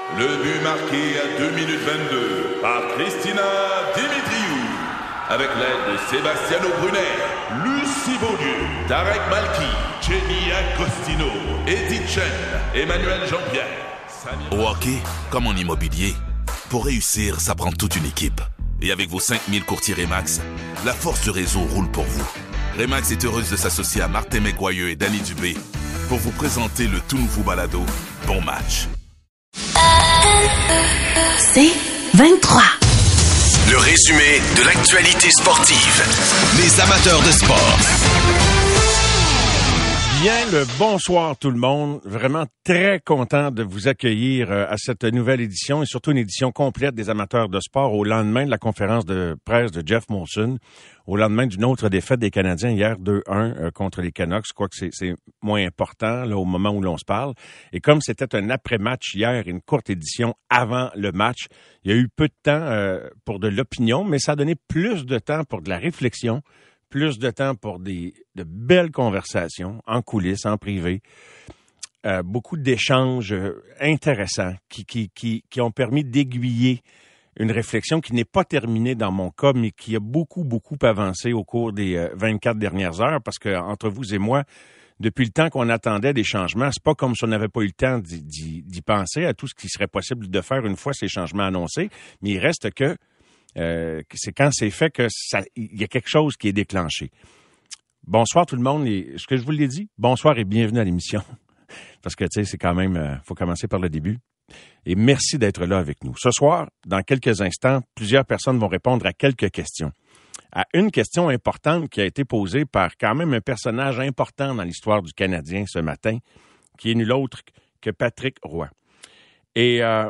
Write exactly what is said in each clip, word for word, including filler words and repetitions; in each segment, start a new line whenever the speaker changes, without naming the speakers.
Le but marqué à deux minutes vingt-deux par Christina Dimitriou. Avec l'aide de Sebastiano Brunet, Lucie Beaulieu, Tarek Malki, Jenny Agostino, Edith Chen, Emmanuel Jean-Pierre. Samir...
Au hockey, comme en immobilier, pour réussir, ça prend toute une équipe. Et avec vos cinq mille courtiers Remax, la force du réseau roule pour vous. Remax est heureuse de s'associer à Martin McGuire et Danny Dubé pour vous présenter le tout nouveau balado Bon Match.
C'est vingt-trois.
Le résumé de l'actualité sportive. Les amateurs de sport.
Bien le bonsoir tout le monde. Vraiment très content de vous accueillir à cette nouvelle édition et surtout une édition complète des amateurs de sport au lendemain de la conférence de presse de Jeff Molson, au lendemain d'une autre défaite des Canadiens hier deux un contre les Canucks. Quoique c'est, c'est moins important là au moment où l'on se parle. Et comme c'était un après-match hier, une courte édition avant le match, il y a eu peu de temps euh, pour de l'opinion, mais ça a donné plus de temps pour de la réflexion, plus de temps pour des de belles conversations en coulisses, en privé, euh, beaucoup d'échanges intéressants qui, qui, qui, qui ont permis d'aiguiller une réflexion qui n'est pas terminée dans mon cas, mais qui a beaucoup, beaucoup avancé au cours des vingt-quatre dernières heures, parce que entre vous et moi, depuis le temps qu'on attendait des changements, c'est pas comme si on n'avait pas eu le temps d'y, d'y, d'y penser à tout ce qui serait possible de faire une fois ces changements annoncés, mais il reste que Euh, c'est quand c'est fait que ça, il y a quelque chose qui est déclenché. Bonsoir tout le monde. Et ce que je vous l'ai dit, bonsoir et bienvenue à l'émission. Parce que, tu sais, c'est quand même, euh, faut commencer par le début. Et merci d'être là avec nous. Ce soir, dans quelques instants, plusieurs personnes vont répondre à quelques questions. À une question importante qui a été posée par quand même un personnage important dans l'histoire du Canadien ce matin, qui est nul autre que Patrick Roy. Et, euh,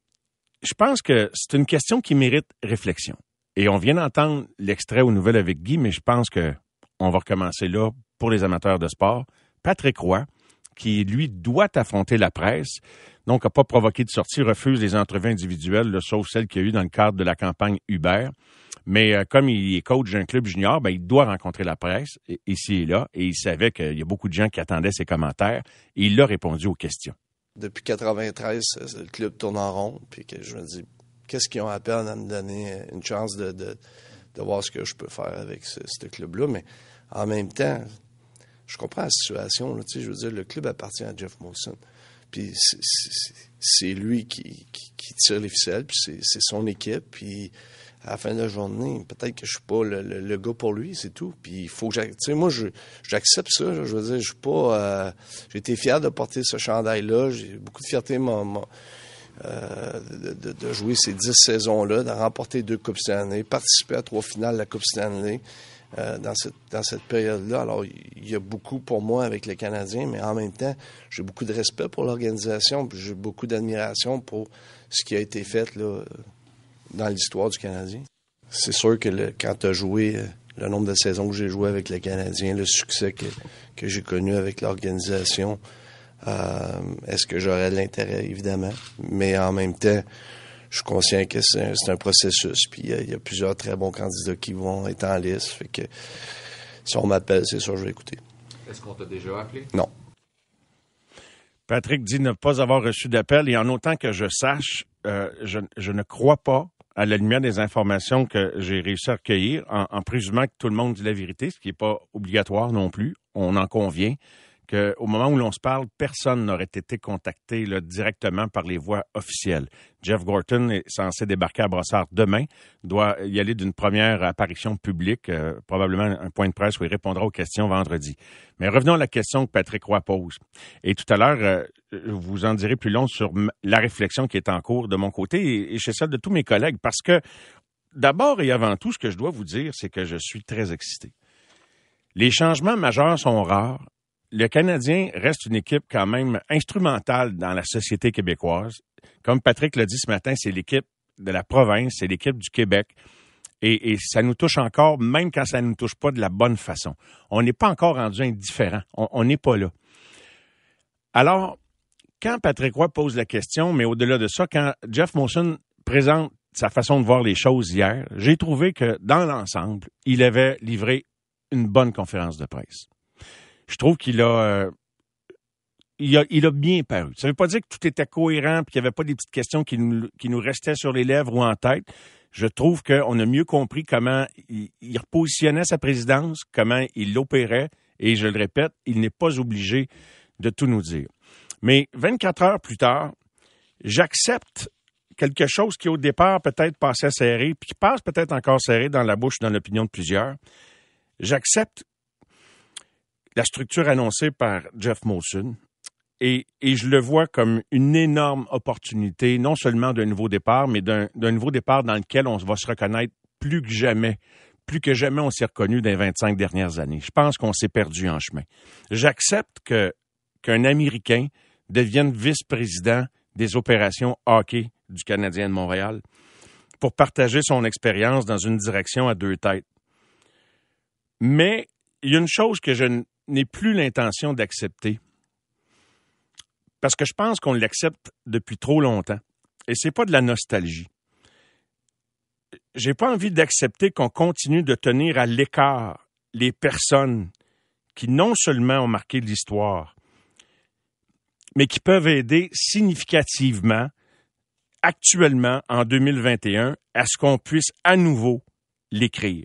je pense que c'est une question qui mérite réflexion. Et on vient d'entendre l'extrait aux nouvelles avec Guy, mais je pense que on va recommencer là pour les amateurs de sport. Patrick Roy, qui, lui, doit affronter la presse, donc n'a pas provoqué de sortie, refuse les entrevues individuelles, là, sauf celles qu'il y a eu dans le cadre de la campagne Uber. Mais euh, comme il est coach d'un club junior, ben, il doit rencontrer la presse, ici et là, et il savait qu'il y a beaucoup de gens qui attendaient ses commentaires, et il a répondu aux questions.
Depuis quatre-vingt-treize, le club tourne en rond, puis que je me dis, qu'est-ce qu'ils ont à peine à me donner une chance de, de, de voir ce que je peux faire avec ce, ce club-là. Mais en même temps, je comprends la situation. Là, tu sais, je veux dire, le club appartient à Jeff Molson. Puis c'est, c'est, c'est lui qui, qui, qui tire les ficelles, puis c'est, c'est son équipe. Puis à la fin de la journée, peut-être que je suis pas le, le, le gars pour lui, c'est tout. Puis il faut que j'accepte. Tu sais, moi, je, j'accepte ça. Là, je veux dire, je suis pas. Euh, j'ai été fier de porter ce chandail-là. J'ai beaucoup de fierté mon, mon, euh, de, de, de jouer ces dix saisons-là, de remporter deux Coupes Stanley, participer à trois finales de la Coupe Stanley euh, dans cette dans cette période-là. Alors, il y a beaucoup pour moi avec les Canadiens, mais en même temps, j'ai beaucoup de respect pour l'organisation, puis j'ai beaucoup d'admiration pour ce qui a été fait là. Dans l'histoire du Canadien. C'est sûr que le, quand tu as joué euh, le nombre de saisons que j'ai joué avec le Canadien, le succès que, que j'ai connu avec l'organisation, euh, est-ce que j'aurais de l'intérêt, évidemment. Mais en même temps, je suis conscient que c'est un, c'est un processus. Puis il y, y a plusieurs très bons candidats qui vont être en liste. Fait que si on m'appelle, c'est sûr que je vais écouter.
Est-ce qu'on t'a déjà appelé?
Non.
Patrick dit ne pas avoir reçu d'appel. Et en autant que je sache, euh, je, je ne crois pas, à la lumière des informations que j'ai réussi à recueillir, en, en présumant que tout le monde dit la vérité, ce qui n'est pas obligatoire non plus, on en convient, qu'au moment où l'on se parle, personne n'aurait été contacté là, directement par les voies officielles. Jeff Gorton est censé débarquer à Brossard demain, doit y aller d'une première apparition publique, euh, probablement un point de presse où il répondra aux questions vendredi. Mais revenons à la question que Patrick Roy pose. Et tout à l'heure, euh, vous en direz plus long sur la réflexion qui est en cours de mon côté et, et chez celle de tous mes collègues, parce que d'abord et avant tout, ce que je dois vous dire, c'est que je suis très excité. Les changements majeurs sont rares. Le Canadien reste une équipe quand même instrumentale dans la société québécoise. Comme Patrick l'a dit ce matin, c'est l'équipe de la province, c'est l'équipe du Québec. Et, et ça nous touche encore, même quand ça ne nous touche pas de la bonne façon. On n'est pas encore rendu indifférent. On n'est pas là. Alors, quand Patrick Roy pose la question, mais au-delà de ça, quand Jeff Molson présente sa façon de voir les choses hier, j'ai trouvé que, dans l'ensemble, il avait livré une bonne conférence de presse. Je trouve qu'il a euh, il a, il a bien paru. Ça veut pas dire que tout était cohérent puis qu'il n'y avait pas des petites questions qui nous, qui nous restaient sur les lèvres ou en tête. Je trouve qu'on a mieux compris comment il, il repositionnait sa présidence, comment il l'opérait, et je le répète, il n'est pas obligé de tout nous dire. Mais vingt-quatre heures plus tard, j'accepte quelque chose qui, au départ, peut-être passait serré, puis qui passe peut-être encore serré dans la bouche, dans l'opinion de plusieurs. J'accepte la structure annoncée par Jeff Molson et, et je le vois comme une énorme opportunité, non seulement d'un nouveau départ, mais d'un, d'un nouveau départ dans lequel on va se reconnaître plus que jamais. Plus que jamais on s'est reconnu dans les vingt-cinq dernières années. Je pense qu'on s'est perdu en chemin. J'accepte que, qu'un Américain devienne vice-président des opérations hockey du Canadien de Montréal pour partager son expérience dans une direction à deux têtes. Mais il y a une chose que je n'ai plus l'intention d'accepter parce que je pense qu'on l'accepte depuis trop longtemps. Et c'est pas de la nostalgie. J'ai pas envie d'accepter qu'on continue de tenir à l'écart les personnes qui non seulement ont marqué l'histoire, mais qui peuvent aider significativement, actuellement, en deux mille vingt et un, à ce qu'on puisse à nouveau l'écrire.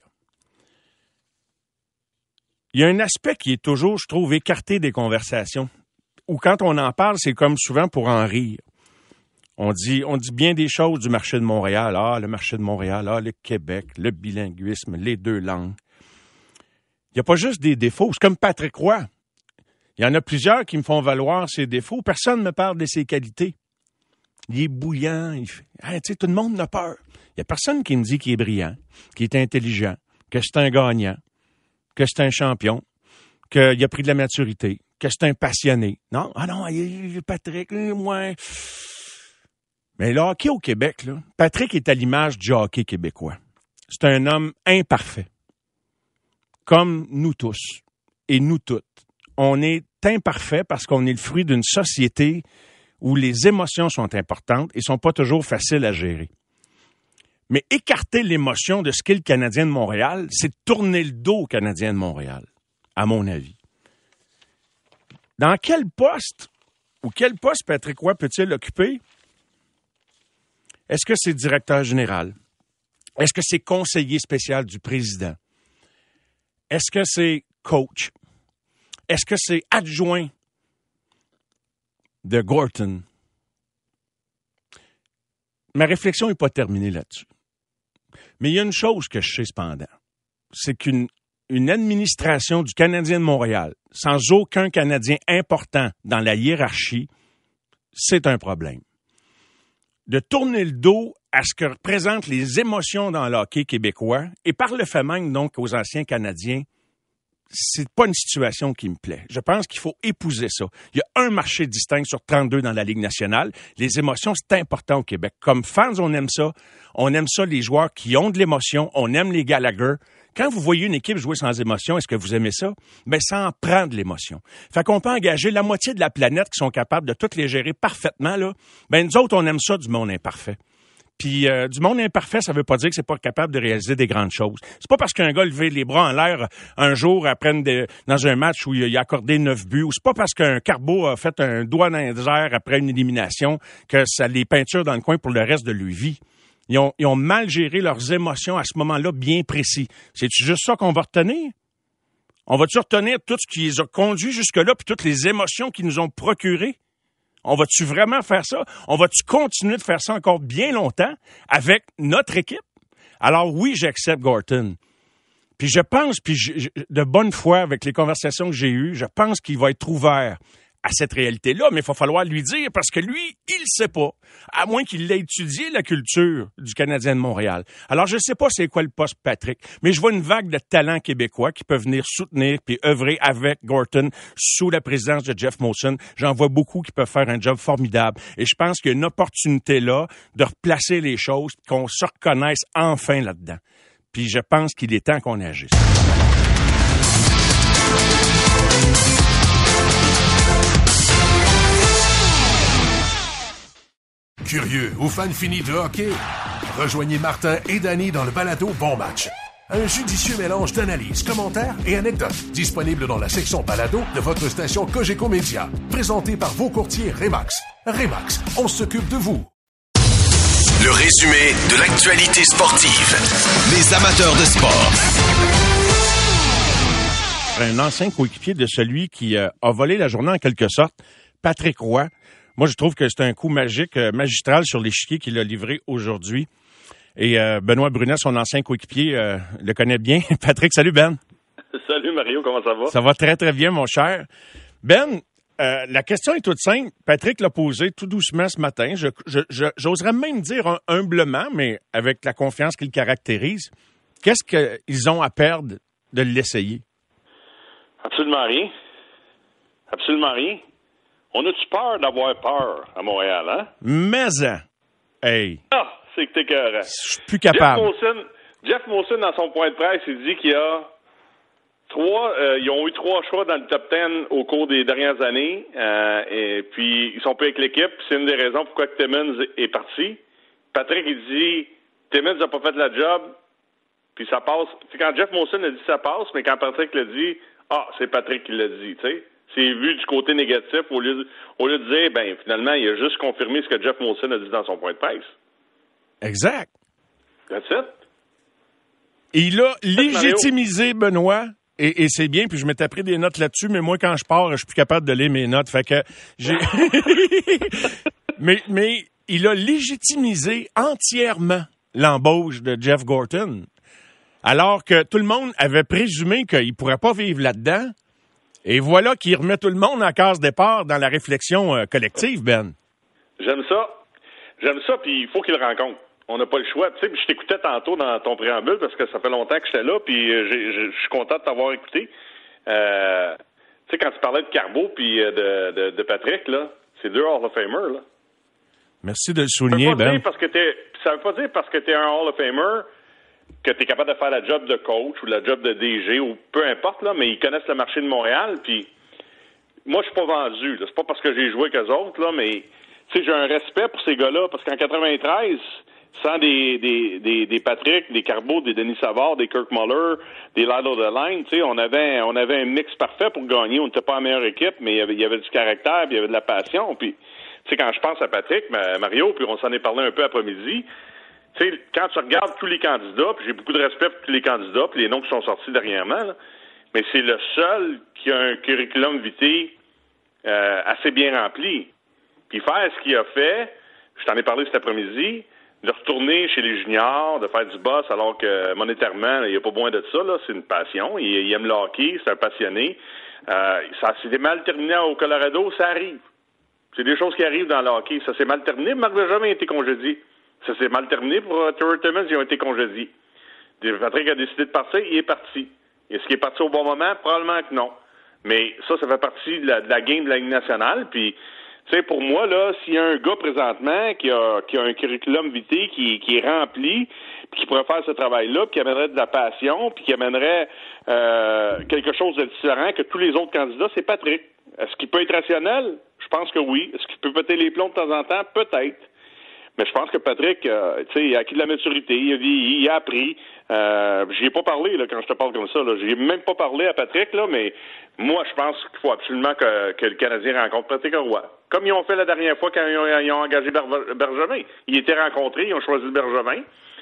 Il y a un aspect qui est toujours, je trouve, écarté des conversations, où quand on en parle, c'est comme souvent pour en rire. On dit, on dit bien des choses du marché de Montréal. Ah, le marché de Montréal, ah, le Québec, le bilinguisme, les deux langues. Il n'y a pas juste des défauts. C'est comme Patrick Roy. Il y en a plusieurs qui me font valoir ses défauts. Personne ne me parle de ses qualités. Il est bouillant. Il fait... hey, tu sais, tout le monde a peur. Il n'y a personne qui me dit qu'il est brillant, qu'il est intelligent, que c'est un gagnant, que c'est un champion, qu'il a pris de la maturité, que c'est un passionné. Non, ah non, il, Patrick, moi... Mais le hockey au Québec, là, Patrick est à l'image du hockey québécois. C'est un homme imparfait. Comme nous tous et nous toutes. On est imparfait parce qu'on est le fruit d'une société où les émotions sont importantes et sont pas toujours faciles à gérer. Mais écarter l'émotion de ce qu'est le Canadien de Montréal, c'est tourner le dos au Canadien de Montréal, à mon avis. Dans quel poste ou quel poste Patrick Roy peut-il occuper? Est-ce que c'est directeur général? Est-ce que c'est conseiller spécial du président? Est-ce que c'est coach? Est-ce que c'est adjoint de Gorton? Ma réflexion n'est pas terminée là-dessus. Mais il y a une chose que je sais cependant. C'est qu'une une administration du Canadien de Montréal, sans aucun Canadien important dans la hiérarchie, c'est un problème. De tourner le dos à ce que représentent les émotions dans le hockey québécois et par le fait même, donc, aux anciens Canadiens, c'est pas une situation qui me plaît. Je pense qu'il faut épouser ça. Il y a un marché distinct sur trente-deux dans la Ligue nationale. Les émotions, c'est important au Québec. Comme fans, on aime ça. On aime ça, les joueurs qui ont de l'émotion. On aime les Gallagher. Quand vous voyez une équipe jouer sans émotion, est-ce que vous aimez ça? Ben, ça en prend de l'émotion. Fait qu'on peut engager la moitié de la planète qui sont capables de toutes les gérer parfaitement, là. Ben, nous autres, on aime ça du monde imparfait. Puis euh, du monde imparfait, ça veut pas dire que c'est pas capable de réaliser des grandes choses. C'est pas parce qu'un gars levé les bras en l'air un jour après une, dans un match où il a accordé neuf buts, ou c'est pas parce qu'un Carbo a fait un doigt dans les airs après une élimination que ça les peinture dans le coin pour le reste de leur vie. Ils ont, ils ont mal géré leurs émotions à ce moment-là bien précis. C'est-tu juste ça qu'on va retenir? On va-tu retenir tout ce qui les a conduits jusque-là puis toutes les émotions qu'ils nous ont procurées? On va-tu vraiment faire ça? On va-tu continuer de faire ça encore bien longtemps avec notre équipe? Alors oui, j'accepte Gorton. Puis je pense, puis je, je, de bonne foi avec les conversations que j'ai eues, je pense qu'il va être ouvert à cette réalité-là, mais il va falloir lui dire parce que lui, il sait pas, à moins qu'il ait étudié la culture du Canadien de Montréal. Alors, je sais pas c'est quoi le poste Patrick, mais je vois une vague de talents québécois qui peuvent venir soutenir puis œuvrer avec Gorton sous la présidence de Jeff Molson. J'en vois beaucoup qui peuvent faire un job formidable. Et je pense qu'il y a une opportunité là de replacer les choses, qu'on se reconnaisse enfin là-dedans. Puis je pense qu'il est temps qu'on agisse.
Curieux ou fan fini de hockey? Rejoignez Martin et Danny dans le balado Bon Match.
Un judicieux mélange d'analyses, commentaires et anecdotes. Disponible dans la section balado de votre station Cogeco Média. Présenté par vos courtiers Remax. Remax, on s'occupe de vous.
Le résumé de l'actualité sportive. Les amateurs de sport.
Un ancien coéquipier de celui qui euh, a volé la journée en quelque sorte, Patrick Roy. Moi, je trouve que c'est un coup magique, euh, magistral sur l'échiquier qu'il a livré aujourd'hui. Et euh, Benoît Brunet, son ancien coéquipier, euh, le connaît bien. Patrick, salut Ben.
Salut Mario, comment ça va?
Ça va très, très bien, mon cher. Ben, euh, la question est toute simple. Patrick l'a posée tout doucement ce matin. Je, je, je, j'oserais même dire un, humblement, mais avec la confiance qu'il caractérise. Qu'est-ce qu'ils ont à perdre de l'essayer?
Absolument rien. Absolument rien. On a-tu peur d'avoir peur à Montréal, hein?
Mais, hey!
Ah, c'est que t'es écœurant.
Je suis plus capable.
Jeff Molson, Jeff Molson, dans son point de presse, il dit qu'il y a trois... Euh, ils ont eu trois choix dans le top dix au cours des dernières années. Euh, et puis, ils sont plus avec l'équipe. C'est une des raisons pourquoi Timmins est parti. Patrick, il dit, Timmins n'a pas fait la job. Puis ça passe... C'est quand Jeff Molson a dit ça passe, mais quand Patrick l'a dit, ah, c'est Patrick qui l'a dit, tu sais. C'est vu du côté négatif au lieu, de, au lieu de dire, ben finalement, il a juste confirmé ce que Jeff Molson a dit dans son point de presse.
Exact.
That's it.
Il a légitimisé Benoît, et, et c'est bien, puis je m'étais pris des notes là-dessus, mais moi, quand je pars, je suis plus capable de lire mes notes, fait que j'ai... mais, mais il a légitimisé entièrement l'embauche de Jeff Gorton, alors que tout le monde avait présumé qu'il pourrait pas vivre là-dedans. Et voilà qu'il remet tout le monde en case départ dans la réflexion euh, collective, Ben.
J'aime ça. J'aime ça, puis il faut qu'il le rencontre. On n'a pas le choix. Tu sais, je t'écoutais tantôt dans ton préambule parce que ça fait longtemps que j'étais là, puis je suis content de t'avoir écouté. Euh, tu sais, quand tu parlais de Carbo puis de, de, de Patrick, là, c'est deux Hall of Famers, là.
Merci de le souligner, Ben.
Parce que t'es, ça veut pas dire parce que tu es un Hall of Famer que tu es capable de faire la job de coach ou la job de D G ou peu importe, là, mais ils connaissent le marché de Montréal, puis moi, je suis pas vendu, là. C'est pas parce que j'ai joué qu'eux autres, là, mais tu sais, j'ai un respect pour ces gars-là, parce qu'en quatre-vingt-treize, sans des, des, des, des Patrick, des Carbo, des Denis Savard, des Kirk Muller, des Lado Deline, tu sais, on avait, on avait un mix parfait pour gagner. On n'était pas la meilleure équipe, mais il y avait, il y avait du caractère, puis il y avait de la passion, puis tu sais, quand je pense à Patrick, Mario, puis on s'en est parlé un peu après-midi, tu sais, quand tu regardes tous les candidats, puis j'ai beaucoup de respect pour tous les candidats, puis les noms qui sont sortis dernièrement, là, mais c'est le seul qui a un curriculum vitae euh, assez bien rempli. Puis faire ce qu'il a fait, je t'en ai parlé cet après-midi, de retourner chez les juniors, de faire du boss, alors que monétairement, il n'y a pas besoin de ça, là, c'est une passion. Il, il aime le hockey, c'est un passionné. Euh, ça s'est mal terminé au Colorado, ça arrive. C'est des choses qui arrivent dans le hockey. Ça s'est mal terminé, Marc Bergevin a été congédié. Ça s'est mal terminé pour uh, Trevor Timmins, ils ont été congédiés. Patrick a décidé de partir, il est parti. Est-ce qu'il est parti au bon moment? Probablement que non. Mais ça, ça fait partie de la, de la game de la Ligue nationale. Puis, tu sais, pour moi, là, s'il y a un gars présentement qui a, qui a un curriculum vitae qui, qui est rempli, puis qui pourrait faire ce travail-là, puis qui amènerait de la passion, puis qui amènerait euh, quelque chose de différent que tous les autres candidats, c'est Patrick. Est-ce qu'il peut être rationnel? Je pense que oui. Est-ce qu'il peut péter les plombs de temps en temps? Peut-être. Mais je pense que Patrick, euh, tu sais, il a acquis de la maturité, il a vieilli, il a appris. Euh, j'y ai pas parlé, là, quand je te parle comme ça, là. J'y ai même pas parlé à Patrick, là, mais moi, je pense qu'il faut absolument que, que le Canadien rencontre Patrick Roy. Comme ils ont fait la dernière fois quand ils ont, ils ont engagé Ber- Bergevin. Ils étaient rencontrés, ils ont choisi Bergevin.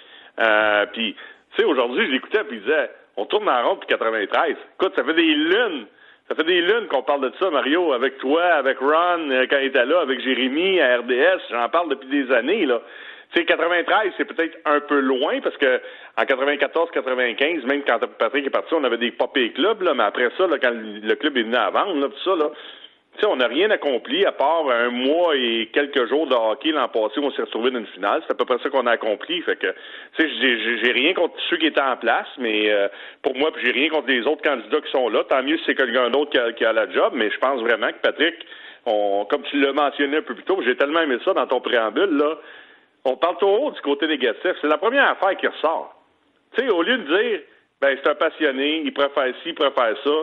Euh, puis, tu sais, aujourd'hui, je l'écoutais, puis il disait, on tourne en rond depuis quatre-vingt-treize. Écoute, ça fait des lunes. Ça fait des lunes qu'on parle de ça, Mario, avec toi, avec Ron, quand il était là, avec Jérémy, à R D S. J'en parle depuis des années, là. Tu sais, quatre-vingt-treize, c'est peut-être un peu loin, parce que en quatre-vingt-quatorze quatre-vingt-quinze, même quand Patrick est parti, on avait des papiers clubs, là, mais après ça, là, quand le club est venu à vendre, là, tout ça, là, tu sais, on n'a rien accompli à part un mois et quelques jours de hockey l'an passé où on s'est retrouvé dans une finale. C'est à peu près ça qu'on a accompli. Fait que, tu sais, j'ai, j'ai rien contre ceux qui étaient en place, mais euh, pour moi, puis j'ai rien contre les autres candidats qui sont là. Tant mieux si c'est quelqu'un d'autre qui a, qui a la job, mais je pense vraiment que Patrick, on, comme tu l'as mentionné un peu plus tôt, j'ai tellement aimé ça dans ton préambule, là, on parle trop haut du côté négatif. C'est la première affaire qui ressort. Tu sais, au lieu de dire, ben, c'est un passionné, il préfère ci, il préfère ça,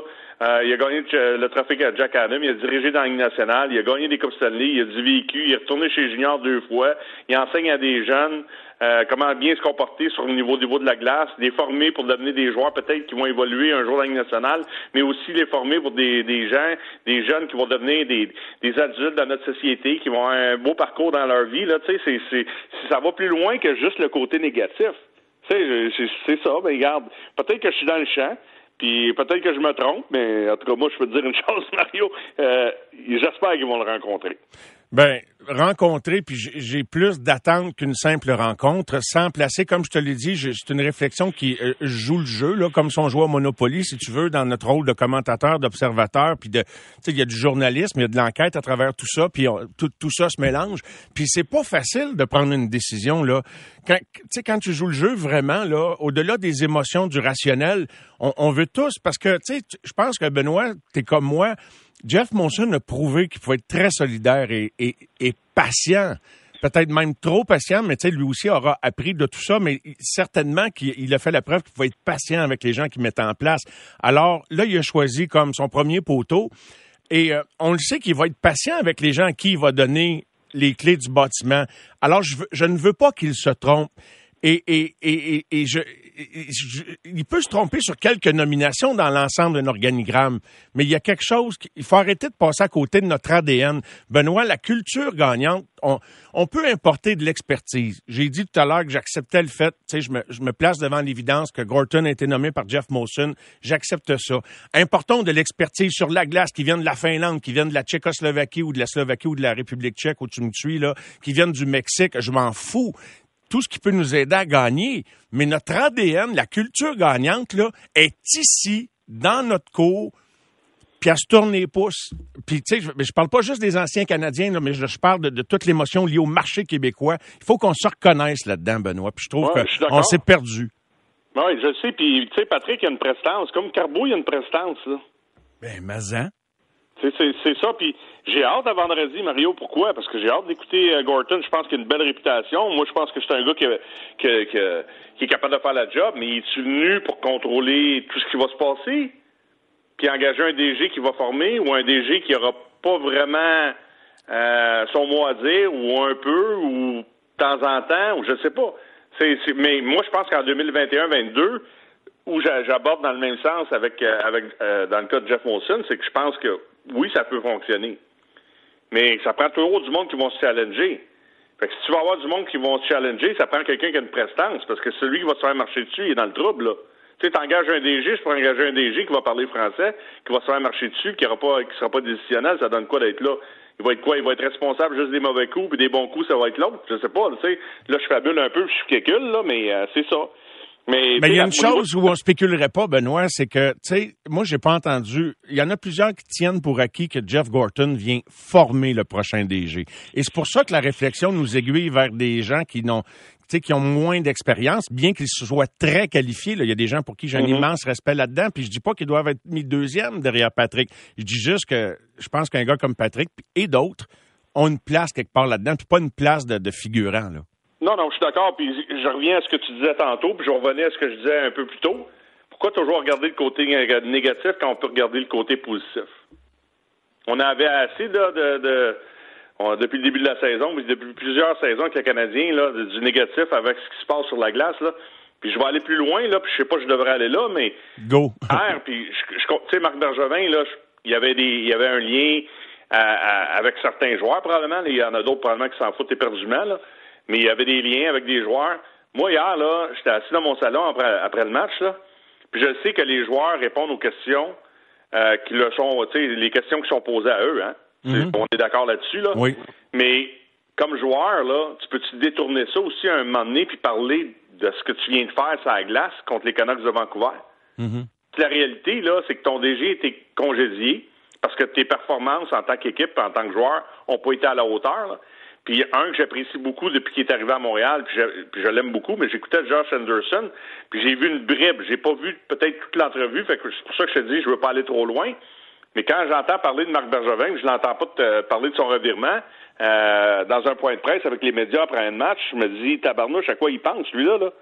Euh, il a gagné le trophée Jack Adams, il a dirigé dans la Ligue nationale, il a gagné des Coupes Stanley, il a du vécu, il est retourné chez Junior deux fois, il enseigne à des jeunes euh, comment bien se comporter sur le niveau, niveau de la glace, les former pour devenir des joueurs peut-être qui vont évoluer un jour dans la Ligue nationale, mais aussi les former pour des, des gens, des jeunes qui vont devenir des, des adultes dans notre société, qui vont avoir un beau parcours dans leur vie. Là, tu sais, c'est, c'est, ça va plus loin que juste le côté négatif. Tu sais, c'est, c'est ça, ben regarde, peut-être que je suis dans le champ, puis peut-être que je me trompe, mais en tout cas, moi, je peux te dire une chose, Mario, euh, j'espère qu'ils vont le rencontrer.
Ben, rencontrer, puis j'ai plus d'attente qu'une simple rencontre, sans placer, comme je te l'ai dit, c'est une réflexion qui euh, joue le jeu, là, comme si on jouait au Monopoly, si tu veux, dans notre rôle de commentateur, d'observateur, puis de, tu sais, il y a du journalisme, il y a de l'enquête à travers tout ça, puis on, tout, tout ça se mélange, puis c'est pas facile de prendre une décision, là. Quand, tu sais, quand tu joues le jeu, vraiment, là, au-delà des émotions, du rationnel, on, on veut tous, parce que, tu sais, je pense que Benoît, t'es comme moi, Jeff Molson a prouvé qu'il pouvait être très solidaire et, et, et patient. Peut-être même trop patient, mais tu sais, lui aussi aura appris de tout ça, mais certainement qu'il il a fait la preuve qu'il pouvait être patient avec les gens qu'il mettait en place. Alors là, il a choisi comme son premier poteau et euh, on le sait qu'il va être patient avec les gens à qui il va donner les clés du bâtiment. Alors, je, veux, je ne veux pas qu'il se trompe. Et, et, et, et, et je, et je, il peut se tromper sur quelques nominations dans l'ensemble d'un organigramme, mais il y a quelque chose, il faut arrêter de passer à côté de notre A D N. Benoît, la culture gagnante, on, on peut importer de l'expertise. J'ai dit tout à l'heure que j'acceptais le fait, tu sais, je me, je me place devant l'évidence que Gorton a été nommé par Jeff Molson, j'accepte ça. Importons de l'expertise sur la glace qui vient de la Finlande, qui vient de la Tchécoslovaquie ou de la Slovaquie ou de la République tchèque où tu me suis, là, qui viennent du Mexique, je m'en fous. Tout ce qui peut nous aider à gagner. Mais notre A D N, la culture gagnante, là, est ici, dans notre cours, puis à se tourner les pouces. Puis, tu sais, je, je parle pas juste des anciens Canadiens, là, mais je, je parle de, de toute l'émotion liée au marché québécois. Il faut qu'on se reconnaisse là-dedans, Benoît. Puis je trouve
ouais,
qu'on s'est perdu.
Oui, je sais. Puis, tu sais, Patrick, il y a une prestance. Comme Carbo, il y a une prestance, là.
Ben, mazan.
C'est, c'est, c'est ça, puis j'ai hâte à vendredi, Mario. Pourquoi? Parce que j'ai hâte d'écouter euh, Gorton. Je pense qu'il a une belle réputation. Moi, je pense que c'est un gars qui, qui, qui, qui est capable de faire la job, mais il est venu pour contrôler tout ce qui va se passer? Puis engager un D G qui va former ou un D G qui n'aura pas vraiment euh, son mot à dire, ou un peu, ou de temps en temps, ou je sais pas. C'est, c'est, mais moi, je pense qu'en deux mille vingt et un vingt-deux, où j'aborde dans le même sens avec, euh, avec euh, dans le cas de Jeff Molson, c'est que je pense que oui, ça peut fonctionner. Mais ça prend toujours du monde qui vont se challenger. Fait que si tu vas avoir du monde qui vont se challenger, ça prend quelqu'un qui a une prestance, parce que celui qui va se faire marcher dessus, il est dans le trouble, là. Tu sais, t'engages un D G, je peux engager un D G qui va parler français, qui va se faire marcher dessus, qui ne sera pas décisionnel, ça donne quoi d'être là? Il va être quoi? Il va être responsable juste des mauvais coups, puis des bons coups, ça va être l'autre. Je sais pas, tu sais. Là, je fabule un peu, je suis calcule, là, mais euh, c'est ça. Mais
il y a une chose où on spéculerait pas, Benoît, c'est que, tu sais, moi, j'ai pas entendu, il y en a plusieurs qui tiennent pour acquis que Jeff Gorton vient former le prochain D G. Et c'est pour ça que la réflexion nous aiguille vers des gens qui n'ont, tu sais, qui ont moins d'expérience, bien qu'ils soient très qualifiés. Là. Il y a des gens pour qui j'ai un mm-hmm. immense respect là-dedans, puis je dis pas qu'ils doivent être mis deuxième derrière Patrick. Je dis juste que je pense qu'un gars comme Patrick et d'autres ont une place quelque part là-dedans, puis pas une place de, de figurant, là.
Non, non, je suis d'accord, puis je reviens à ce que tu disais tantôt, puis je revenais à ce que je disais un peu plus tôt. Pourquoi toujours regarder le côté négatif quand on peut regarder le côté positif? On avait assez là, de, de on, depuis le début de la saison, puis depuis plusieurs saisons avec les Canadiens, là, du négatif avec ce qui se passe sur la glace, là. Puis je vais aller plus loin, là, puis je sais pas si je devrais aller là, mais
go.
hier, puis je, je, tu sais, Marc Bergevin, là, il y avait des, il y avait un lien à, à, avec certains joueurs probablement. Il y en a d'autres probablement qui s'en foutent éperdument, là. Mais il y avait des liens avec des joueurs. Moi, hier, là, j'étais assis dans mon salon après, après le match, là, puis je sais que les joueurs répondent aux questions euh, qui le sont, tu sais, les questions qui sont posées à eux, hein. Mm-hmm. On est d'accord là-dessus, là.
Oui.
Mais comme joueur, là, tu peux-tu détourner ça aussi à un moment donné puis parler de ce que tu viens de faire sur la glace contre les Canucks de Vancouver?
Mm-hmm.
La réalité, là, c'est que ton D G était congédié parce que tes performances en tant qu'équipe, en tant que joueur, n'ont pas été à la hauteur, là. Puis un que j'apprécie beaucoup depuis qu'il est arrivé à Montréal, puis je, puis je l'aime beaucoup, mais j'écoutais Josh Anderson, puis j'ai vu une bribe. J'ai pas vu peut-être toute l'entrevue, fait que c'est pour ça que je te dis, je veux pas aller trop loin. Mais quand j'entends parler de Marc Bergevin, je l'entends pas te parler de son revirement euh, dans un point de presse avec les médias après un match, je me dis, tabarnouche, à quoi il pense, lui-là, là?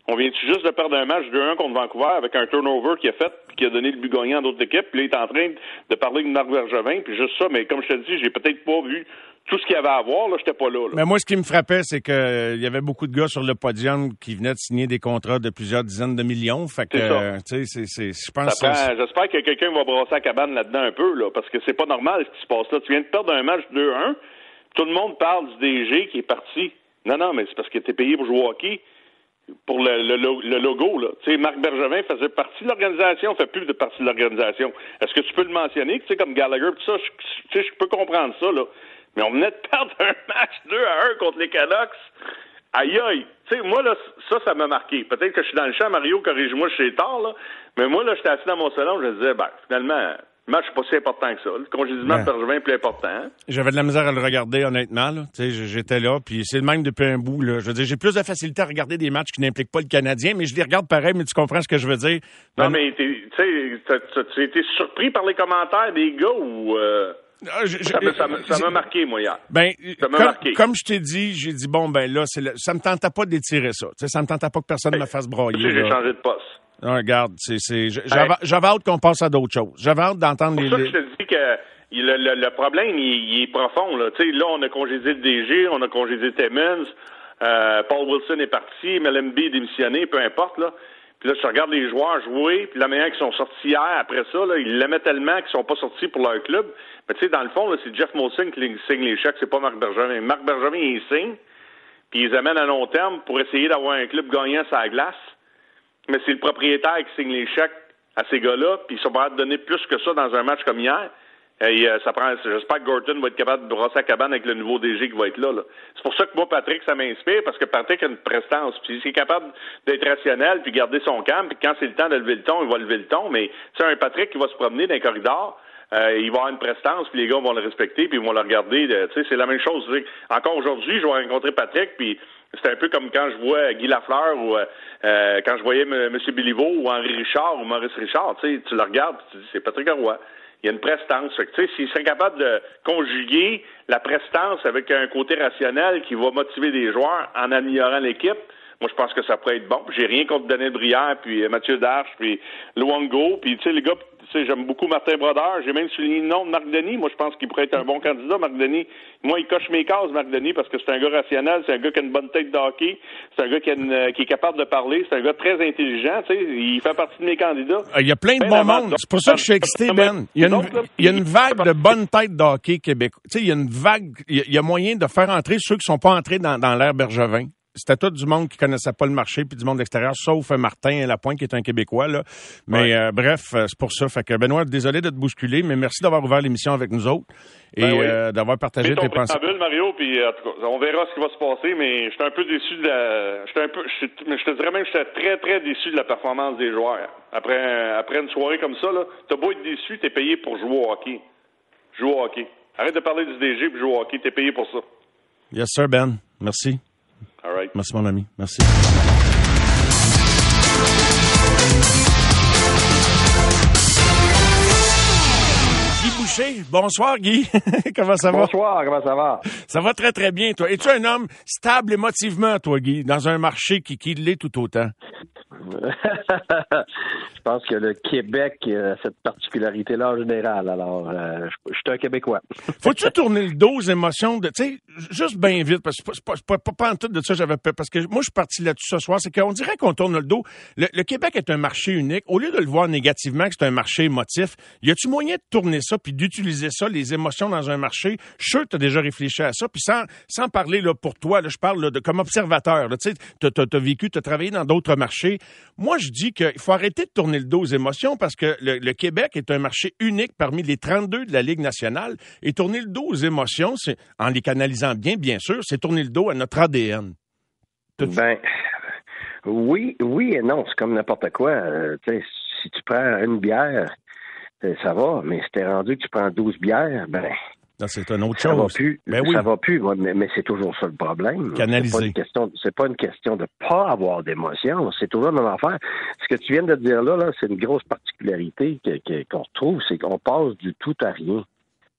On vient-tu juste de perdre un match deux un contre Vancouver avec un turnover qui a fait puis qui a donné le but gagnant à d'autres équipes, puis là, il est en train de parler de Marc Bergevin, puis juste ça, mais comme je te dis, j'ai peut-être pas vu tout ce qu'il y avait à voir, là, j'étais pas là, là.
Mais moi, ce qui me frappait, c'est que euh, il y avait beaucoup de gars sur le podium qui venaient de signer des contrats de plusieurs dizaines de millions. Fait que, euh, tu sais, c'est, c'est, je pense
ça
que
prend, j'espère que quelqu'un va brasser la cabane là-dedans un peu, là, parce que c'est pas normal ce qui se passe là. Tu viens de perdre un match deux un, tout le monde parle du D G qui est parti. Non, non, mais c'est parce que t'es payé pour jouer au hockey. Pour le, le, le logo, là. Tu sais, Marc Bergevin faisait partie de l'organisation, fait plus de partie de l'organisation. Est-ce que tu peux le mentionner, tu sais, comme Gallagher, tout ça, je, je peux comprendre ça, là. Mais on venait de perdre un match deux à un contre les Canucks. Aïe, aïe. Tu sais, moi, là, ça, ça m'a marqué. Peut-être que je suis dans le champ, Mario, corrige-moi, je suis tard, là. Mais moi, là, j'étais assis dans mon salon, je me disais, ben, finalement, le match, c'est pas si important que ça. Le congédiement de Bergevin est plus important. Hein?
J'avais de la misère à le regarder, honnêtement. Là. Tu sais, j'étais là, puis c'est le même depuis un bout. Là. Je veux dire, j'ai plus de facilité à regarder des matchs qui n'impliquent pas le Canadien, mais je les regarde pareil, mais tu comprends ce que je veux dire?
Non,
ben,
mais tu sais, tu as été surpris par les commentaires des gars ou... Euh...
Ah, je,
ça, m'a, ça, m'a, ça m'a marqué, moi, hier.
Ben,
ça m'a
comme,
marqué.
Comme je t'ai dit, j'ai dit, bon, ben là, c'est le, ça me tentait pas d'étirer ça. Tu sais, ça me tentait pas que personne hey, me fasse broyer.
Tu sais, j'ai changé de poste.
Non, regarde, c'est, c'est, j'avais, hey. j'avais hâte qu'on passe à d'autres choses. J'avais hâte d'entendre
les...
C'est
pour ça que je te dis que le, le, le problème, il, il est profond. Là. Tu sais, là, on a congédié le D G, on a congédié Timmins, euh, Paul Wilson est parti, M L M B est démissionné, peu importe, là. Puis là, tu regardes les joueurs jouer, puis la manière qu'ils sont sortis hier, après ça, là, ils l'aimaient tellement qu'ils sont pas sortis pour leur club. Mais tu sais, dans le fond, là, c'est Jeff Molson qui signe les chèques, c'est pas Marc Bergevin. Marc Bergevin, il signe, puis ils les amènent à long terme pour essayer d'avoir un club gagnant sur la glace. Mais c'est le propriétaire qui signe les chèques à ces gars-là, puis ils sont pas capables de donner plus que ça dans un match comme hier. Et euh, ça prend. J'espère que Gorton va être capable de brosser la cabane avec le nouveau D G qui va être là, là. C'est pour ça que moi, Patrick, ça m'inspire, parce que Patrick a une prestance. Puis s'il est capable d'être rationnel, puis garder son calme, puis quand c'est le temps de lever le ton, il va lever le ton. Mais c'est un Patrick qui va se promener dans les corridors, euh, il va avoir une prestance, puis les gars vont le respecter, puis ils vont le regarder. Tu sais, c'est la même chose. Encore aujourd'hui, je vais rencontrer Patrick, puis c'est un peu comme quand je vois Guy Lafleur ou euh, quand je voyais M. Béliveau ou Henri Richard ou Maurice Richard. Tu sais, tu le regardes, tu te dis, c'est Patrick Roy. Il y a une prestance. Tu sais, s'il serait capable de conjuguer la prestance avec un côté rationnel qui va motiver des joueurs en améliorant l'équipe, moi, je pense que ça pourrait être bon. J'ai rien contre Daniel Brière, puis Mathieu Darche, puis Luongo, puis tu sais, les gars, tu sais, j'aime beaucoup Martin Brodeur. J'ai même souligné le nom de Marc Denis. Moi, je pense qu'il pourrait être un bon candidat, Marc Denis. Moi, il coche mes cases, Marc Denis, parce que c'est un gars rationnel, c'est un gars qui a une bonne tête de hockey, c'est un gars qui, a une, qui est capable de parler, c'est un gars très intelligent, tu sais, il fait partie de mes candidats.
Il y a plein de ben, bons mondes. C'est pour ça que je suis excité, Ben. Il y a une, il y a une vague de bonnes têtes de hockey québécois. Tu sais, il y a une vague, il y a moyen de faire entrer ceux qui sont pas entrés dans, dans l'ère Bergevin. C'était tout du monde qui connaissait pas le marché puis du monde extérieur, sauf Martin Lapointe qui est un Québécois, là. Mais ouais. euh, bref, c'est pour ça. Fait que Benoît, désolé de te bousculer, mais merci d'avoir ouvert l'émission avec nous autres et ben oui. euh, d'avoir partagé
mais ton
tes pensées.
Bulle, Mario, puis en tout cas, on verra ce qui va se passer, mais j'étais un peu déçu de la. J'étais un peu. Je te dirais même que j'étais très très déçu de la performance des joueurs. Après après une soirée comme ça, là, t'as beau être déçu, t'es payé pour jouer au hockey. Jouer au hockey. Arrête de parler du D G puis jouer au hockey, t'es payé pour ça.
Yes sir, Ben. Merci.
All right.
Merci, mon ami. Merci. Guy Boucher. Bonsoir, Guy. Comment ça va?
Bonsoir, comment ça va?
Ça va très, très bien, toi. Es-tu un homme stable émotivement, toi, Guy, dans un marché qui, qui l'est tout autant?
Je pense que le Québec a cette particularité-là en général. Alors, euh, je, je suis un Québécois.
Faut-tu tourner le dos aux émotions de, tu sais, juste bien vite, parce que c'est pas, pas, pas, pas en tout de ça, j'avais peur, parce que moi, je suis parti là-dessus ce soir, c'est qu'on dirait qu'on tourne le dos. Le, le Québec est un marché unique. Au lieu de le voir négativement, que c'est un marché émotif, y a-tu moyen de tourner ça puis d'utiliser ça, les émotions dans un marché? Je suis sûr que tu as déjà réfléchi à ça, puis sans, sans parler là, pour toi, là, je parle là, de, comme observateur. Tu sais, tu as vécu, tu as travaillé dans d'autres marchés. Moi, je dis qu'il faut arrêter de tourner le dos aux émotions parce que le, le Québec est un marché unique parmi les trente-deux de la Ligue nationale. Et tourner le dos aux émotions, c'est, en les canalisant bien, bien sûr, c'est tourner le dos à notre A D N.
Ben, oui, oui et non. C'est comme n'importe quoi. Euh, tu sais, si tu prends une bière, ça va. Mais si t'es rendu que tu prends douze bières, ben...
Là, c'est une autre
ça
chose.
Va plus,
ben oui.
Ça va plus, mais, mais c'est toujours ça le problème.
Canaliser.
C'est pas une question, c'est pas une question de pas avoir d'émotion. C'est toujours la même affaire. Ce que tu viens de dire là, là, c'est une grosse particularité que, que, qu'on retrouve, c'est qu'on passe du tout à rien.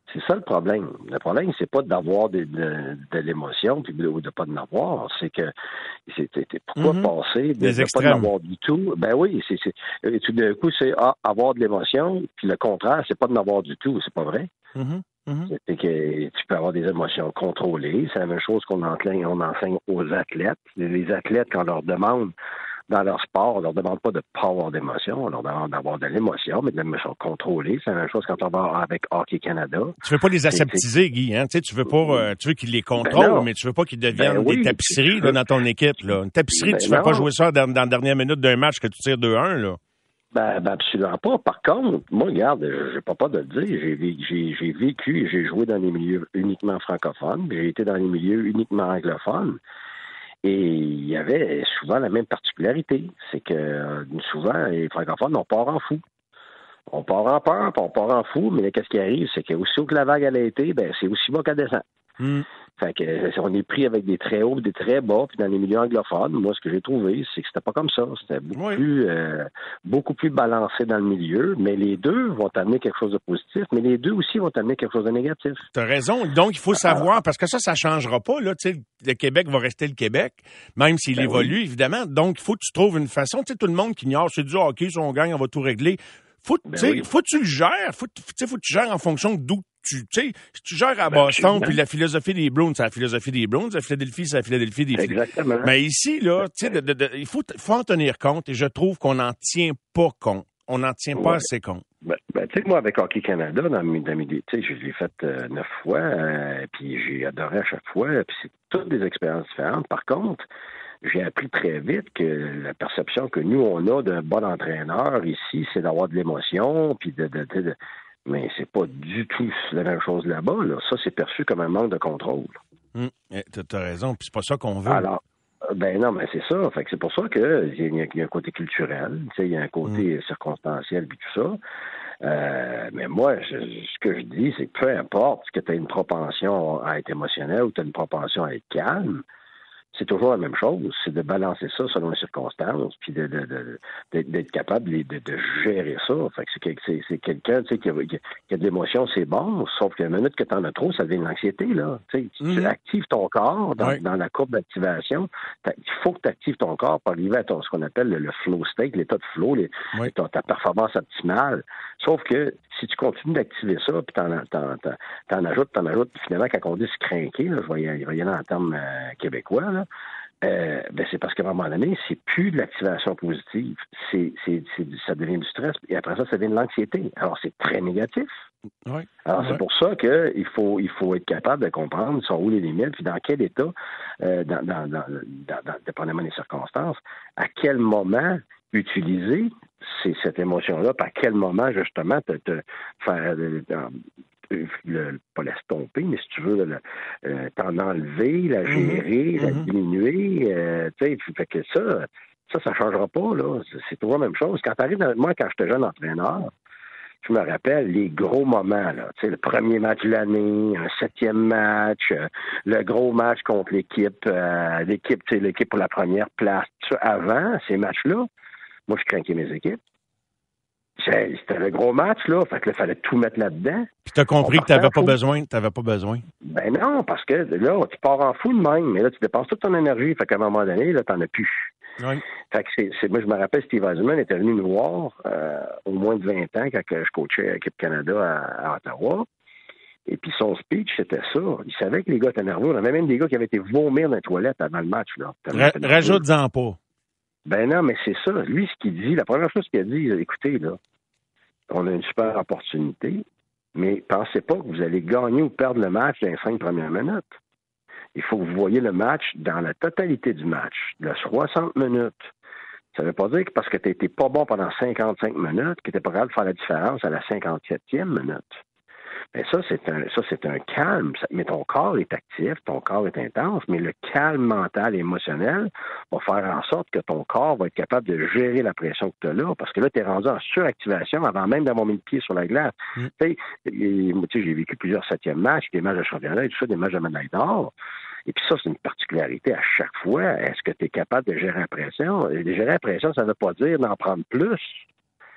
C'est ça le problème. Le problème, c'est pas d'avoir de, de, de l'émotion puis de, ou de pas de n'avoir. C'est que c'est, c'est pourquoi mm-hmm. passer de, de pas n'avoir du tout. Ben oui, c'est, c'est tout d'un coup, c'est ah, avoir de l'émotion, puis le contraire, c'est pas de n'avoir du tout. C'est pas vrai.
Mm-hmm. Mm-hmm.
C'est que tu peux avoir des émotions contrôlées. C'est la même chose qu'on enseigne, on enseigne aux athlètes. Les athlètes, quand on leur demande dans leur sport, on leur demande pas de pas avoir d'émotion, on leur demande d'avoir de l'émotion, mais de l'émotion contrôlée. C'est la même chose quand on va avec Hockey Canada.
Tu veux pas les aseptiser, Guy, hein? Tu sais, tu veux pas, euh, tu veux qu'ils les contrôlent, ben mais tu veux pas qu'ils deviennent ben oui, des tapisseries là, dans ton équipe, là. Une tapisserie, ben tu ne fais pas jouer ça dans, dans la dernière minute d'un match que tu tires deux un, là.
Ben, ben absolument pas. Par contre, moi, regarde, j'ai pas peur de le dire, j'ai, j'ai, j'ai vécu, j'ai joué dans les milieux uniquement francophones, j'ai été dans les milieux uniquement anglophones. Et il y avait souvent la même particularité, c'est que euh, souvent, les francophones, on part en fou. On part en peur, puis on part en fou, mais là, qu'est-ce qui arrive, c'est que aussi haut que la vague elle a été, ben c'est aussi bas qu'elle descend. Mm. Fait que on est pris avec des très hauts, des très bas, puis dans les milieux anglophones, moi, ce que j'ai trouvé, c'est que c'était pas comme ça. C'était beaucoup oui. plus euh, beaucoup plus balancé dans le milieu, mais les deux vont amener quelque chose de positif, mais les deux aussi vont amener quelque chose de négatif.
T'as raison. Donc, il faut savoir, parce que ça, ça changera pas, là. Tu sais, le Québec va rester le Québec, même s'il ben évolue, oui. évidemment. Donc, il faut que tu trouves une façon. Tu sais, tout le monde qui ignore, c'est du hockey, si on gagne, on va tout régler. Faut, ben oui. faut que tu le gères. Faut, faut que tu gères en fonction d'où tu sais. Si tu gères à ben, Boston, puis la philosophie des Bruins, c'est la philosophie des Bruins. La Philadelphie, c'est la Philadelphie des Phillies.
Exactement.
Mais ici, là, tu sais, de, de, de, il faut, faut en tenir compte, et je trouve qu'on n'en tient pas compte. On n'en tient pas ouais. assez compte.
Ben, ben tu sais, moi, avec Hockey Canada, dans mes, dans mes tu sais, je l'ai fait euh, neuf fois, euh, puis j'ai adoré à chaque fois, puis c'est toutes des expériences différentes. Par contre, j'ai appris très vite que la perception que nous, on a d'un bon entraîneur ici, c'est d'avoir de l'émotion, puis de, de, de, de... Mais c'est pas du tout la même chose là-bas. Là. Ça, c'est perçu comme un manque de contrôle.
Hum, t'as raison, puis c'est pas ça qu'on veut.
Alors, ben non, mais c'est ça. Fait que c'est pour ça qu'il y, y a un côté culturel, il y a un côté hum. circonstanciel, puis tout ça. Euh, mais moi, je, ce que je dis, c'est que peu importe que tu as une propension à être émotionnel ou tu as une propension à être calme, c'est toujours la même chose, c'est de balancer ça selon les circonstances, puis de, de, de, de, d'être capable de, de, de gérer ça. Fait que c'est, c'est, c'est quelqu'un tu sais, qui, a, qui a de l'émotion, c'est bon, sauf qu'à la minute que tu en as trop, ça devient de l'anxiété. Là. Tu sais, mm-hmm. tu actives ton corps dans, oui. dans la courbe d'activation. Il faut que tu actives ton corps pour arriver à ton, ce qu'on appelle le, le flow state, l'état de flow, les, oui. ta, ta performance optimale. Sauf que si tu continues d'activer ça, puis t'en, t'en, t'en, t'en ajoutes, t'en ajoutes, puis finalement, quand on dit se craquer, là, je vais y aller en termes euh, québécois, là, Euh, ben c'est parce qu'à un moment donné, c'est plus de l'activation positive. C'est, c'est, c'est, ça devient du stress. Et après ça, ça devient de l'anxiété. Alors, c'est très négatif.
Oui.
Alors,
oui.
c'est pour ça qu'il faut, il faut être capable de comprendre sont où les limites, puis dans quel état, euh, dans, dans, dans, dans, dans, dépendamment des circonstances, à quel moment utiliser c'est, cette émotion-là, puis à quel moment, justement, te, te faire... Euh, Le, pas l'estomper, mais si tu veux, le, euh, t'en enlever, la gérer, mmh, la mmh. diminuer, euh, tu sais, fait que ça, ça, ça changera pas, là. C'est, c'est toujours la même chose. Quand t'arrives dans, moi, quand j'étais jeune entraîneur, je me rappelle les gros moments, là. Tu sais, le premier match de l'année, un septième match, euh, le gros match contre l'équipe, euh, l'équipe, tu sais, l'équipe pour la première place. Tu sais, avant ces matchs-là, moi, je craquais mes équipes. C'était le gros match, là. Fait que là, il fallait tout mettre là-dedans.
Puis t'as compris que t'avais pas besoin, t'avais pas besoin.
Ben non, parce que là, tu pars en fou de même, mais là, tu dépenses toute ton énergie. Fait qu'à un moment donné, là, t'en as plus.
Oui.
Fait que c'est, c'est moi, je me rappelle, Steve Eisenman était venu nous voir euh, au moins de vingt ans quand je coachais l'équipe Canada à, à Ottawa. Et puis son speech, c'était ça. Il savait que les gars étaient nerveux. Il y avait même des gars qui avaient été vomir dans les toilettes avant le match, là.
Ra- rajoute-en pas.
Ben non, mais c'est ça. Lui, ce qu'il dit, la première chose qu'il a dit, écoutez, là, on a une super opportunité, mais pensez pas que vous allez gagner ou perdre le match dans les cinq premières minutes. Il faut que vous voyez le match dans la totalité du match, de soixante minutes. Ça veut pas dire que parce que tu n'étais pas bon pendant cinquante-cinq minutes, que tu n'es pas capable de faire la différence à la cinquante-septième minute. Mais ça, c'est un, ça, c'est un calme. Mais ton corps est actif, ton corps est intense, mais le calme mental et émotionnel va faire en sorte que ton corps va être capable de gérer la pression que tu as là, parce que là, tu es rendu en suractivation avant même d'avoir mis le pied sur la glace. Mm. Tu sais, j'ai vécu plusieurs septièmes matchs, des matchs de championnat et tout ça, des matchs de médaille d'or. Et puis ça, c'est une particularité à chaque fois. Est-ce que tu es capable de gérer la pression? Et de gérer la pression, ça ne veut pas dire d'en prendre plus.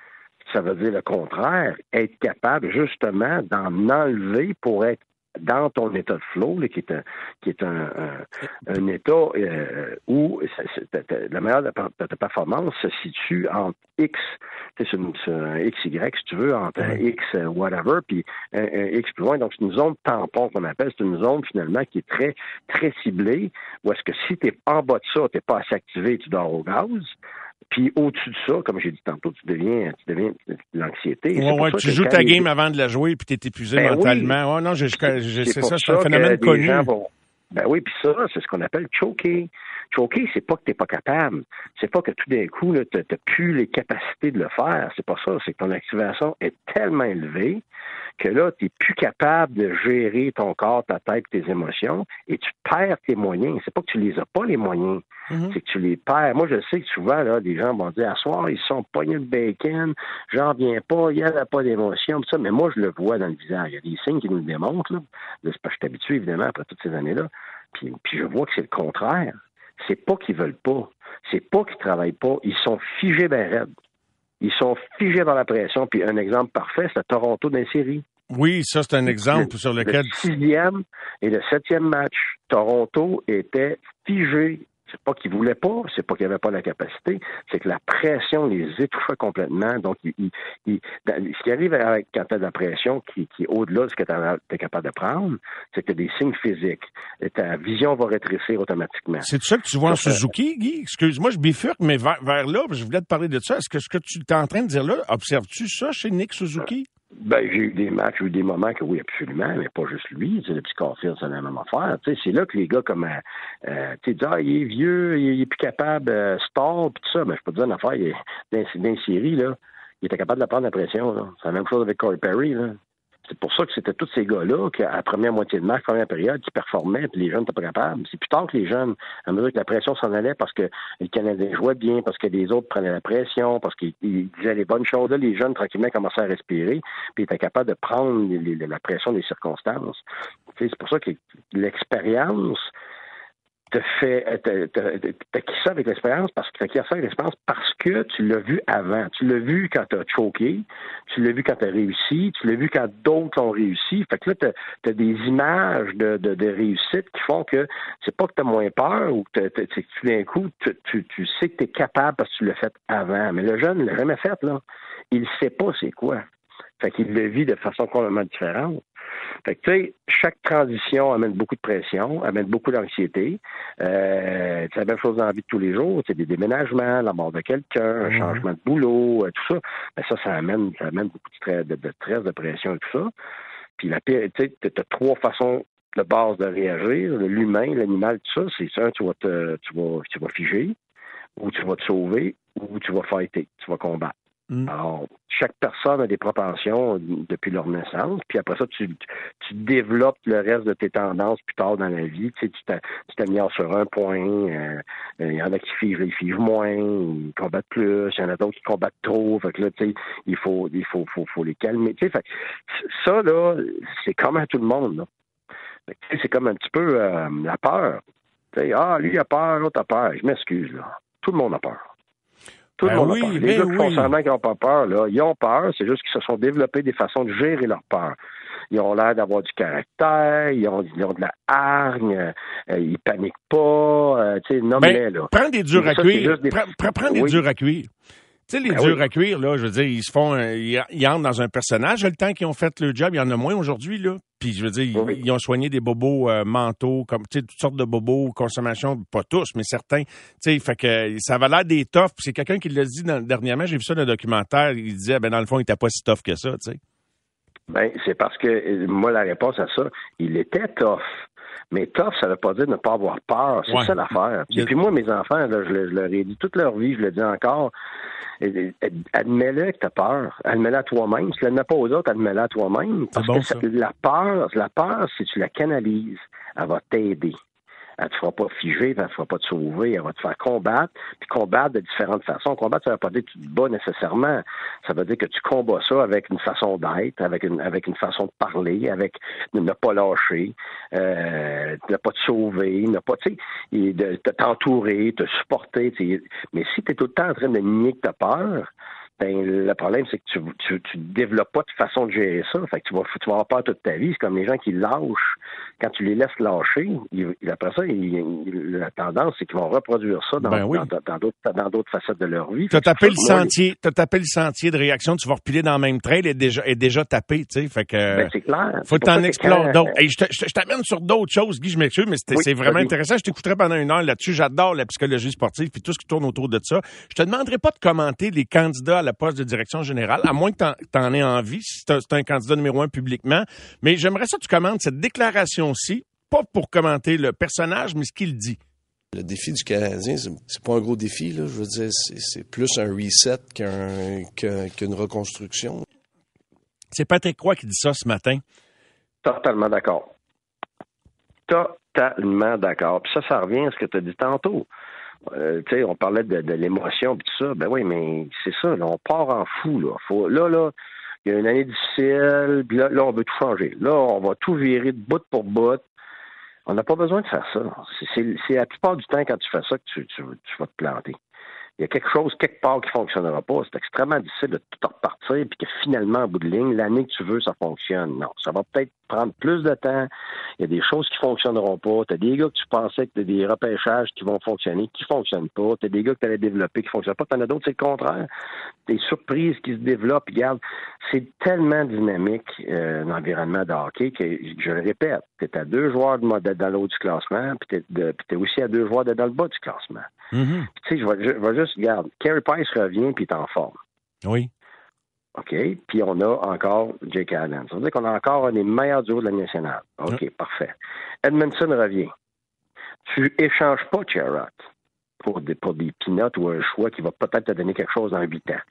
ça veut dire le contraire, être capable justement d'en enlever pour être dans ton état de flow, là, qui est un, qui est un, un, un état euh, où c'est, c'est, la meilleure de ta performance se situe entre X, c'est un X Y, si tu veux, entre un X whatever, puis un, un X plus loin. Donc, c'est une zone tampon qu'on appelle. C'est une zone, finalement, qui est très, très ciblée, où est-ce que si tu es en bas de ça, tu n'es pas assez activé, tu dors au gaz. Puis au-dessus de ça, comme j'ai dit tantôt, tu deviens, tu deviens de l'anxiété.
Ouais, ouais, tu joues ta game avant de la jouer, puis tu es épuisé ben mentalement. Oui. Ouais, non, je, je, je, c'est, c'est ça, c'est un phénomène connu.
Vont... Ben oui, puis ça, c'est ce qu'on appelle choker. Choker, c'est pas que t'es pas capable. C'est pas que tout d'un coup, tu n'as plus les capacités de le faire. C'est pas ça. C'est que ton activation est tellement élevée que là, tu n'es plus capable de gérer ton corps, ta tête, tes émotions, et tu perds tes moyens. C'est pas que tu les as pas, les moyens. Mm-hmm. C'est que tu les perds. Moi, je sais que souvent, là, des gens vont dire, à soir, ils se sont pognés le bacon, j'en viens pas, il n'y avait pas d'émotion, tout ça. Mais moi, je le vois dans le visage. Il y a des signes qui nous le démontrent, là. C'est parce que je suis habitué, évidemment, après toutes ces années-là. Puis, puis je vois que c'est le contraire. C'est pas qu'ils veulent pas. C'est pas qu'ils travaillent pas. Ils sont figés ben raides. Ils sont figés dans la pression. Puis un exemple parfait, c'est le Toronto dans les séries.
Oui, ça, c'est un exemple
le,
sur lequel...
Le sixième et le septième match, Toronto était figé. C'est pas qu'ils voulaient pas, c'est pas qu'ils n'avaient pas la capacité, c'est que la pression les étouffait complètement. Donc, ils, ils, ils, ce qui arrive avec, quand tu as de la pression qui, qui est au-delà de ce que tu es capable de prendre, c'est que tu as des signes physiques. Et ta vision va rétrécir automatiquement.
C'est ça que tu vois en Suzuki, Guy? Excuse-moi, je bifurque, mais vers, vers là, je voulais te parler de ça. Est-ce que ce que tu es en train de dire là, observes-tu ça chez Nick Suzuki?
Ben, j'ai eu des matchs, j'ai eu des moments que oui, absolument, mais pas juste lui. Tu sais, le petit Caulfield, c'est la même affaire. Tu sais, c'est là que les gars comme, euh, tu sais, disent, ah, il est vieux, il est, il est plus capable, euh, stall, pis tout ça. Mais je peux te dire une affaire, il est, dans, dans une série, là, il était capable de prendre la pression, là. C'est la même chose avec Corey Perry, là. C'est pour ça que c'était tous ces gars-là qu'à la première moitié de match, première période, qui performaient, puis les jeunes n'étaient pas capables. C'est plus tard que les jeunes, à mesure que la pression s'en allait, parce que les Canadiens jouaient bien, parce que les autres prenaient la pression, parce qu'ils disaient les bonnes choses. Là, les jeunes, tranquillement, commençaient à respirer, puis étaient capables de prendre les, les, la pression des circonstances. Tu sais, c'est pour ça que l'expérience te fait, t'acquiert ça avec l'expérience parce que t'acquiert ça avec l'expérience parce que tu l'as vu avant. Tu l'as vu quand t'as choqué, tu l'as vu quand t'as réussi, tu l'as vu quand d'autres ont réussi. Fait que là, t'as, t'as des images de, de, de réussite qui font que c'est pas que t'as moins peur ou que t'as, t'as, tout d'un coup, tu, tu, tu sais que t'es capable parce que tu l'as fait avant. Mais le jeune, il l'a jamais fait, là. Il sait pas c'est quoi. Fait qu'il le vit de façon complètement différente. Fait que, tu sais, chaque transition amène beaucoup de pression, amène beaucoup d'anxiété. Euh, c'est la même chose dans la vie de tous les jours. C'est des déménagements, la mort de quelqu'un, un mmh. changement de boulot, tout ça. Ben ça, ça amène, ça amène beaucoup de stress, de, de stress, de pression et tout ça. Puis, la tu sais, tu as trois façons de base de réagir. L'humain, l'animal, tout ça. C'est ça, tu vas te, tu vas, tu vas figer, ou tu vas te sauver, ou tu vas fighter, tu vas combattre. Mm. Alors, chaque personne a des propensions depuis leur naissance, puis après ça, tu, tu développes le reste de tes tendances plus tard dans la vie. Tu sais, tu, tu t'améliores sur un point, euh, il y en a qui figent, ils figent moins, ils combattent plus, il y en a d'autres qui combattent trop, fait que là, tu sais, il faut, il faut, faut, faut les calmer. Tu sais, fait, ça, là, c'est comme à tout le monde, là. Fait que, c'est comme un petit peu euh, la peur. Tu sais, ah, lui, il a peur, l'autre a peur. Je m'excuse, là. Tout le monde a peur. Tout le
ben
monde
oui,
a peur. Les
ben
gars qui font
oui.
semblant qu'ils n'ont pas peur, là, ils ont peur, c'est juste qu'ils se sont développés des façons de gérer leur peur. Ils ont l'air d'avoir du caractère, ils ont, ils ont de la hargne, euh, ils paniquent pas, euh, tu sais, nomme-les,
ben,
là.
Prends des durs à cuire.
Des...
Prends, prends des
oui.
durs à cuire. Tu sais, les
ben
durs
oui.
à cuire, là, je veux dire, ils se font, un, ils, ils entrent dans un personnage. Le temps qu'ils ont fait le job, il y en a moins aujourd'hui, là. Puis, je veux dire,
oui.
ils, ils ont soigné des bobos euh, mentaux, comme, tu sais, toutes sortes de bobos, consommation, pas tous, mais certains. Tu sais, fait que ça avait l'air des toughs. Puis c'est quelqu'un qui l'a dit dans, dernièrement, j'ai vu ça dans un documentaire, il disait, ben dans le fond, il était pas si tough que ça, tu sais.
Ben, c'est parce que, moi, la réponse à ça, il était tough. Mais tough, ça veut pas dire ne pas avoir peur. C'est ouais. ça l'affaire. Et puis moi, mes enfants, là, je, je leur ai dit toute leur vie, je le dis encore, admets-le que tu as peur. Admets-le à toi-même. Si tu ne l'admets pas aux autres, admets-le à toi-même. Parce bon, que ça, la peur, la peur, si tu la canalises, elle va t'aider. Elle ne te fera pas figer, elle ne te fera pas te sauver, elle va te faire combattre, puis combattre de différentes façons. Combattre, ça ne veut pas dire que tu te bats nécessairement. Ça veut dire que tu combats ça avec une façon d'être, avec une, avec une façon de parler, avec de ne pas lâcher, euh, de ne pas te sauver, ne pas, tu sais, de, de t'entourer, te supporter. T'sais. Mais si tu es tout le temps en train de nier que tu as peur, ben, le problème, c'est que tu tu, tu développes pas de façon de gérer ça. Fait que tu vas, tu vas avoir peur toute ta vie. C'est comme les gens qui lâchent. Quand tu les laisses lâcher, ils, après ça, ils, ils, la tendance, c'est qu'ils vont reproduire ça dans,
ben oui.
dans, dans, d'autres, dans d'autres facettes de leur vie.
Tu as tapé le
moi,
sentier, t'as tapé le sentier de réaction, tu vas repiler dans le même trail, est déjà, est déjà tapé, tu sais. Fait que,
ben, c'est clair.
faut
c'est
t'en explorer
quand...
d'autres. Hey, je, te, je, je t'amène sur d'autres choses, Guy, je m'excuse, mais c'était, oui, c'est vraiment vas-y. Intéressant. Je t'écouterai pendant une heure là-dessus. J'adore la psychologie sportive puis tout ce qui tourne autour de ça. Je te demanderai pas de commenter les candidats à la poste de direction générale, à moins que t'en, t'en aies envie, si c'est un, c'est un candidat numéro un publiquement. Mais j'aimerais ça que tu commentes cette déclaration-ci, pas pour commenter le personnage, mais ce qu'il dit.
Le défi du Canadien, c'est, c'est pas un gros défi, là. Je veux dire, c'est, c'est plus un reset qu'un, qu'un, qu'une reconstruction.
C'est Patrick Roy qui dit ça ce matin.
Totalement d'accord. Totalement d'accord. Puis ça, ça revient à ce que tu as dit tantôt. Euh, tu sais, on parlait de, de l'émotion et tout ça. Ben oui, mais c'est ça, là, on part en fou, là. Faut, là, là, il y a une année difficile, puis là, là, on veut tout changer. Là, on va tout virer de bout pour bout. On n'a pas besoin de faire ça. C'est, c'est, c'est la plupart du temps, quand tu fais ça, que tu, tu, tu vas te planter. Il y a quelque chose, quelque part, qui ne fonctionnera pas. C'est extrêmement difficile de tout repartir, puis que finalement, en bout de ligne, l'année que tu veux, ça fonctionne. Non, ça va peut-être prendre plus de temps. Il y a des choses qui ne fonctionneront pas. Tu as des gars que tu pensais que tu as des repêchages qui vont fonctionner, qui ne fonctionnent pas. Tu as des gars que tu allais développer qui ne fonctionnent pas. Tu en as d'autres, c'est le contraire. Des surprises qui se développent. Regarde, c'est tellement dynamique, euh, l'environnement de hockey, que, je le répète, tu es à deux joueurs d'être dans le haut du classement, puis tu es aussi à deux joueurs d'être dans le bas du classement.
Mm-hmm.
Tu sais, je vais, je vais juste, regarde, Carey Price revient puis il est en forme.
Oui.
OK? Puis on a encore Jake Allen. Ça veut dire qu'on a encore un des meilleurs duos de la nationale. OK, mm. Parfait. Edmondson revient. Tu échanges pas Chariot pour des, pour des peanuts ou un choix qui va peut-être te donner quelque chose dans huit ans.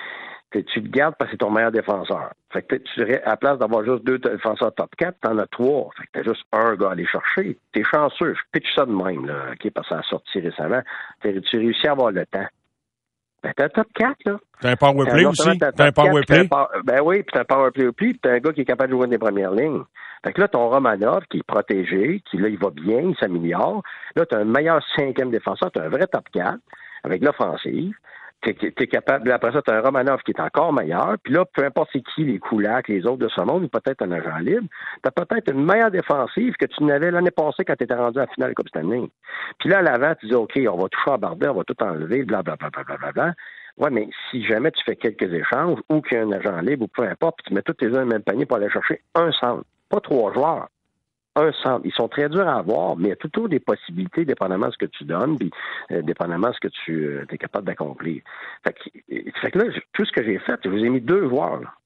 Tu, tu le gardes parce que c'est ton meilleur défenseur. Fait que tu dirais, à la place d'avoir juste deux défenseurs top quatre, t'en as trois. Fait que t'as juste un gars à aller chercher. T'es chanceux. Je pitch ça de même, là, OK, parce que ça a sorti récemment. T'as, tu réussis à avoir le temps. Ben, t'as un top quatre, là.
T'as un power play aussi? T'as, t'as un power play?
Ben oui, puis t'as un power play aussi, puis t'as un gars qui est capable de jouer dans les premières lignes. Fait que là, ton Romanov, qui est protégé, qui, là, il va bien, il s'améliore. Là, t'as un meilleur cinquième défenseur, t'as un vrai top quatre, avec l'offensive. T'es, t'es capable, après ça, tu as un Romanov qui est encore meilleur, puis là, peu importe c'est qui, les Kulak, les autres de ce monde, ou peut-être un agent libre, tu as peut-être une meilleure défensive que tu n'avais l'année passée quand tu étais rendu à la finale de la Coupe Stanley. Puis là, à l'avant, tu dis, OK, on va tout chambarder, on va tout enlever, blablabla. Bla, bla, bla, bla. Ouais, mais si jamais tu fais quelques échanges, ou qu'il y a un agent libre, ou peu importe, puis tu mets tous tes uns dans le même panier pour aller chercher un centre, pas trois joueurs. Un centre. Ils sont très durs à avoir, mais il y a toujours des possibilités, dépendamment de ce que tu donnes, puis euh, dépendamment de ce que tu euh, es capable d'accomplir. Fait que, fait que là, tout ce que j'ai fait, je vous ai mis deux joueurs. Là.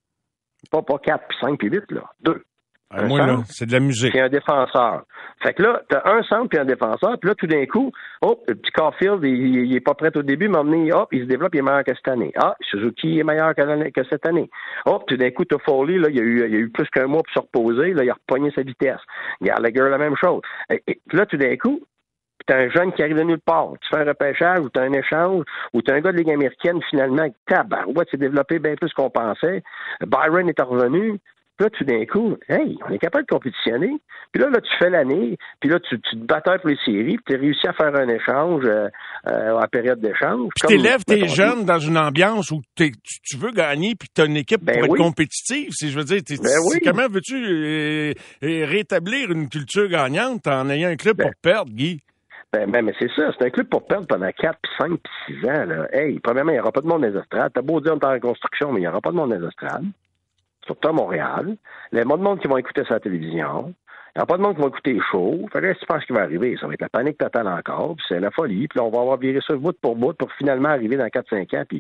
Pas, pas quatre, puis cinq, puis huit, là. Deux.
Ah, moi, centre, là, c'est de la musique.
C'est un défenseur. Fait que là, t'as un centre puis un défenseur, puis là, tout d'un coup, hop, le petit Caulfield, il, il est pas prêt au début, mais emmené, hop, il se développe, il est meilleur que cette année. Ah, Suzuki est meilleur que, que cette année. Hop, tout d'un coup, t'as Foley, là, il y a eu, il y a eu plus qu'un mois pour se reposer, là, il a repogné sa vitesse. Gallagher, la même chose. Et, et là, tout d'un coup, t'as un jeune qui arrive de nulle part. Tu fais un repêchage, ou t'as un échange, ou t'as un gars de Ligue américaine, finalement, qui tabarouette, s'est développé bien plus qu'on pensait. Byron est revenu. Puis là, tout d'un coup, hey, on est capable de compétitionner. Puis là, là, tu fais l'année, puis là, tu, tu te batailles pour les séries, puis tu as réussi à faire un échange euh, euh, à période d'échange.
Puis t'élèves tes jeunes dans une ambiance où tu, tu veux gagner, puis tu as une équipe
ben
pour
oui.
être compétitive. Si je veux dire, t'es,
ben oui.
comment veux-tu euh, rétablir une culture gagnante en ayant un club ben. pour perdre, Guy?
Ben, ben, mais c'est ça. C'est un club pour perdre pendant quatre, puis cinq, puis six ans. Là. Hey, premièrement, il n'y aura pas de monde dans les estrades. T'as beau dire on est en reconstruction, mais il n'y aura pas de monde dans les estrades. Surtout à Montréal. Il y a pas de monde qui va écouter sa télévision. Il n'y a pas de monde qui va écouter les shows. Fait que là, tu penses qu'il va arriver? Ça va être la panique totale encore, puis c'est la folie. Puis là, on va avoir viré ça bout pour bout pour finalement arriver dans quatre cinq ans, puis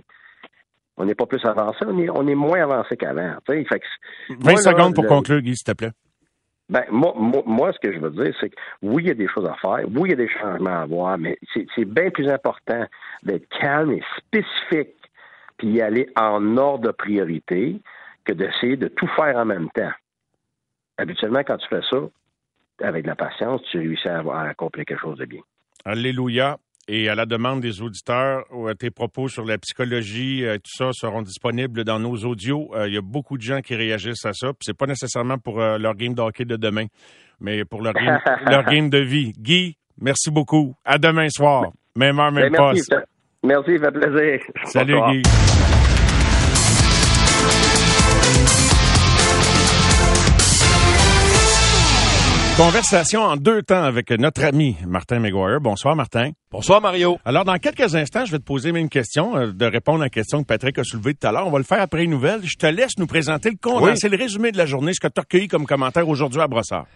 on n'est pas plus avancé, on est, on est moins avancé qu'avant. Fait que,
vingt
moi,
secondes
là,
pour
le,
conclure, Guy, s'il te plaît.
Ben, moi, moi, moi, ce que je veux dire, c'est que oui, il y a des choses à faire, oui, il y a des changements à avoir, mais c'est, c'est bien plus important d'être calme et spécifique, puis y aller en ordre de priorité, que d'essayer de tout faire en même temps. Habituellement, quand tu fais ça, avec de la patience, tu réussis à, avoir, à accomplir quelque chose de bien. Alléluia.
Et à la demande des auditeurs, tes propos sur la psychologie, tout ça seront disponibles dans nos audios. Il y a beaucoup de gens qui réagissent à ça. Puis c'est pas nécessairement pour leur game de hockey de demain, mais pour leur game, leur game de vie. Guy, merci beaucoup. À demain soir. Même heure, même
ben, merci,
poste.
Merci, ça fait plaisir.
Salut,
Bonsoir.
Guy. Conversation en deux temps avec notre ami Martin McGuire. Bonsoir, Martin.
Bonsoir, Mario.
Alors, dans quelques instants, je vais te poser une question, euh, de répondre à une question que Patrick a soulevée tout à l'heure. On va le faire après une nouvelle. Je te laisse nous présenter le condensé, oui. le résumé de la journée, ce que tu as recueilli comme commentaire aujourd'hui à Brossard.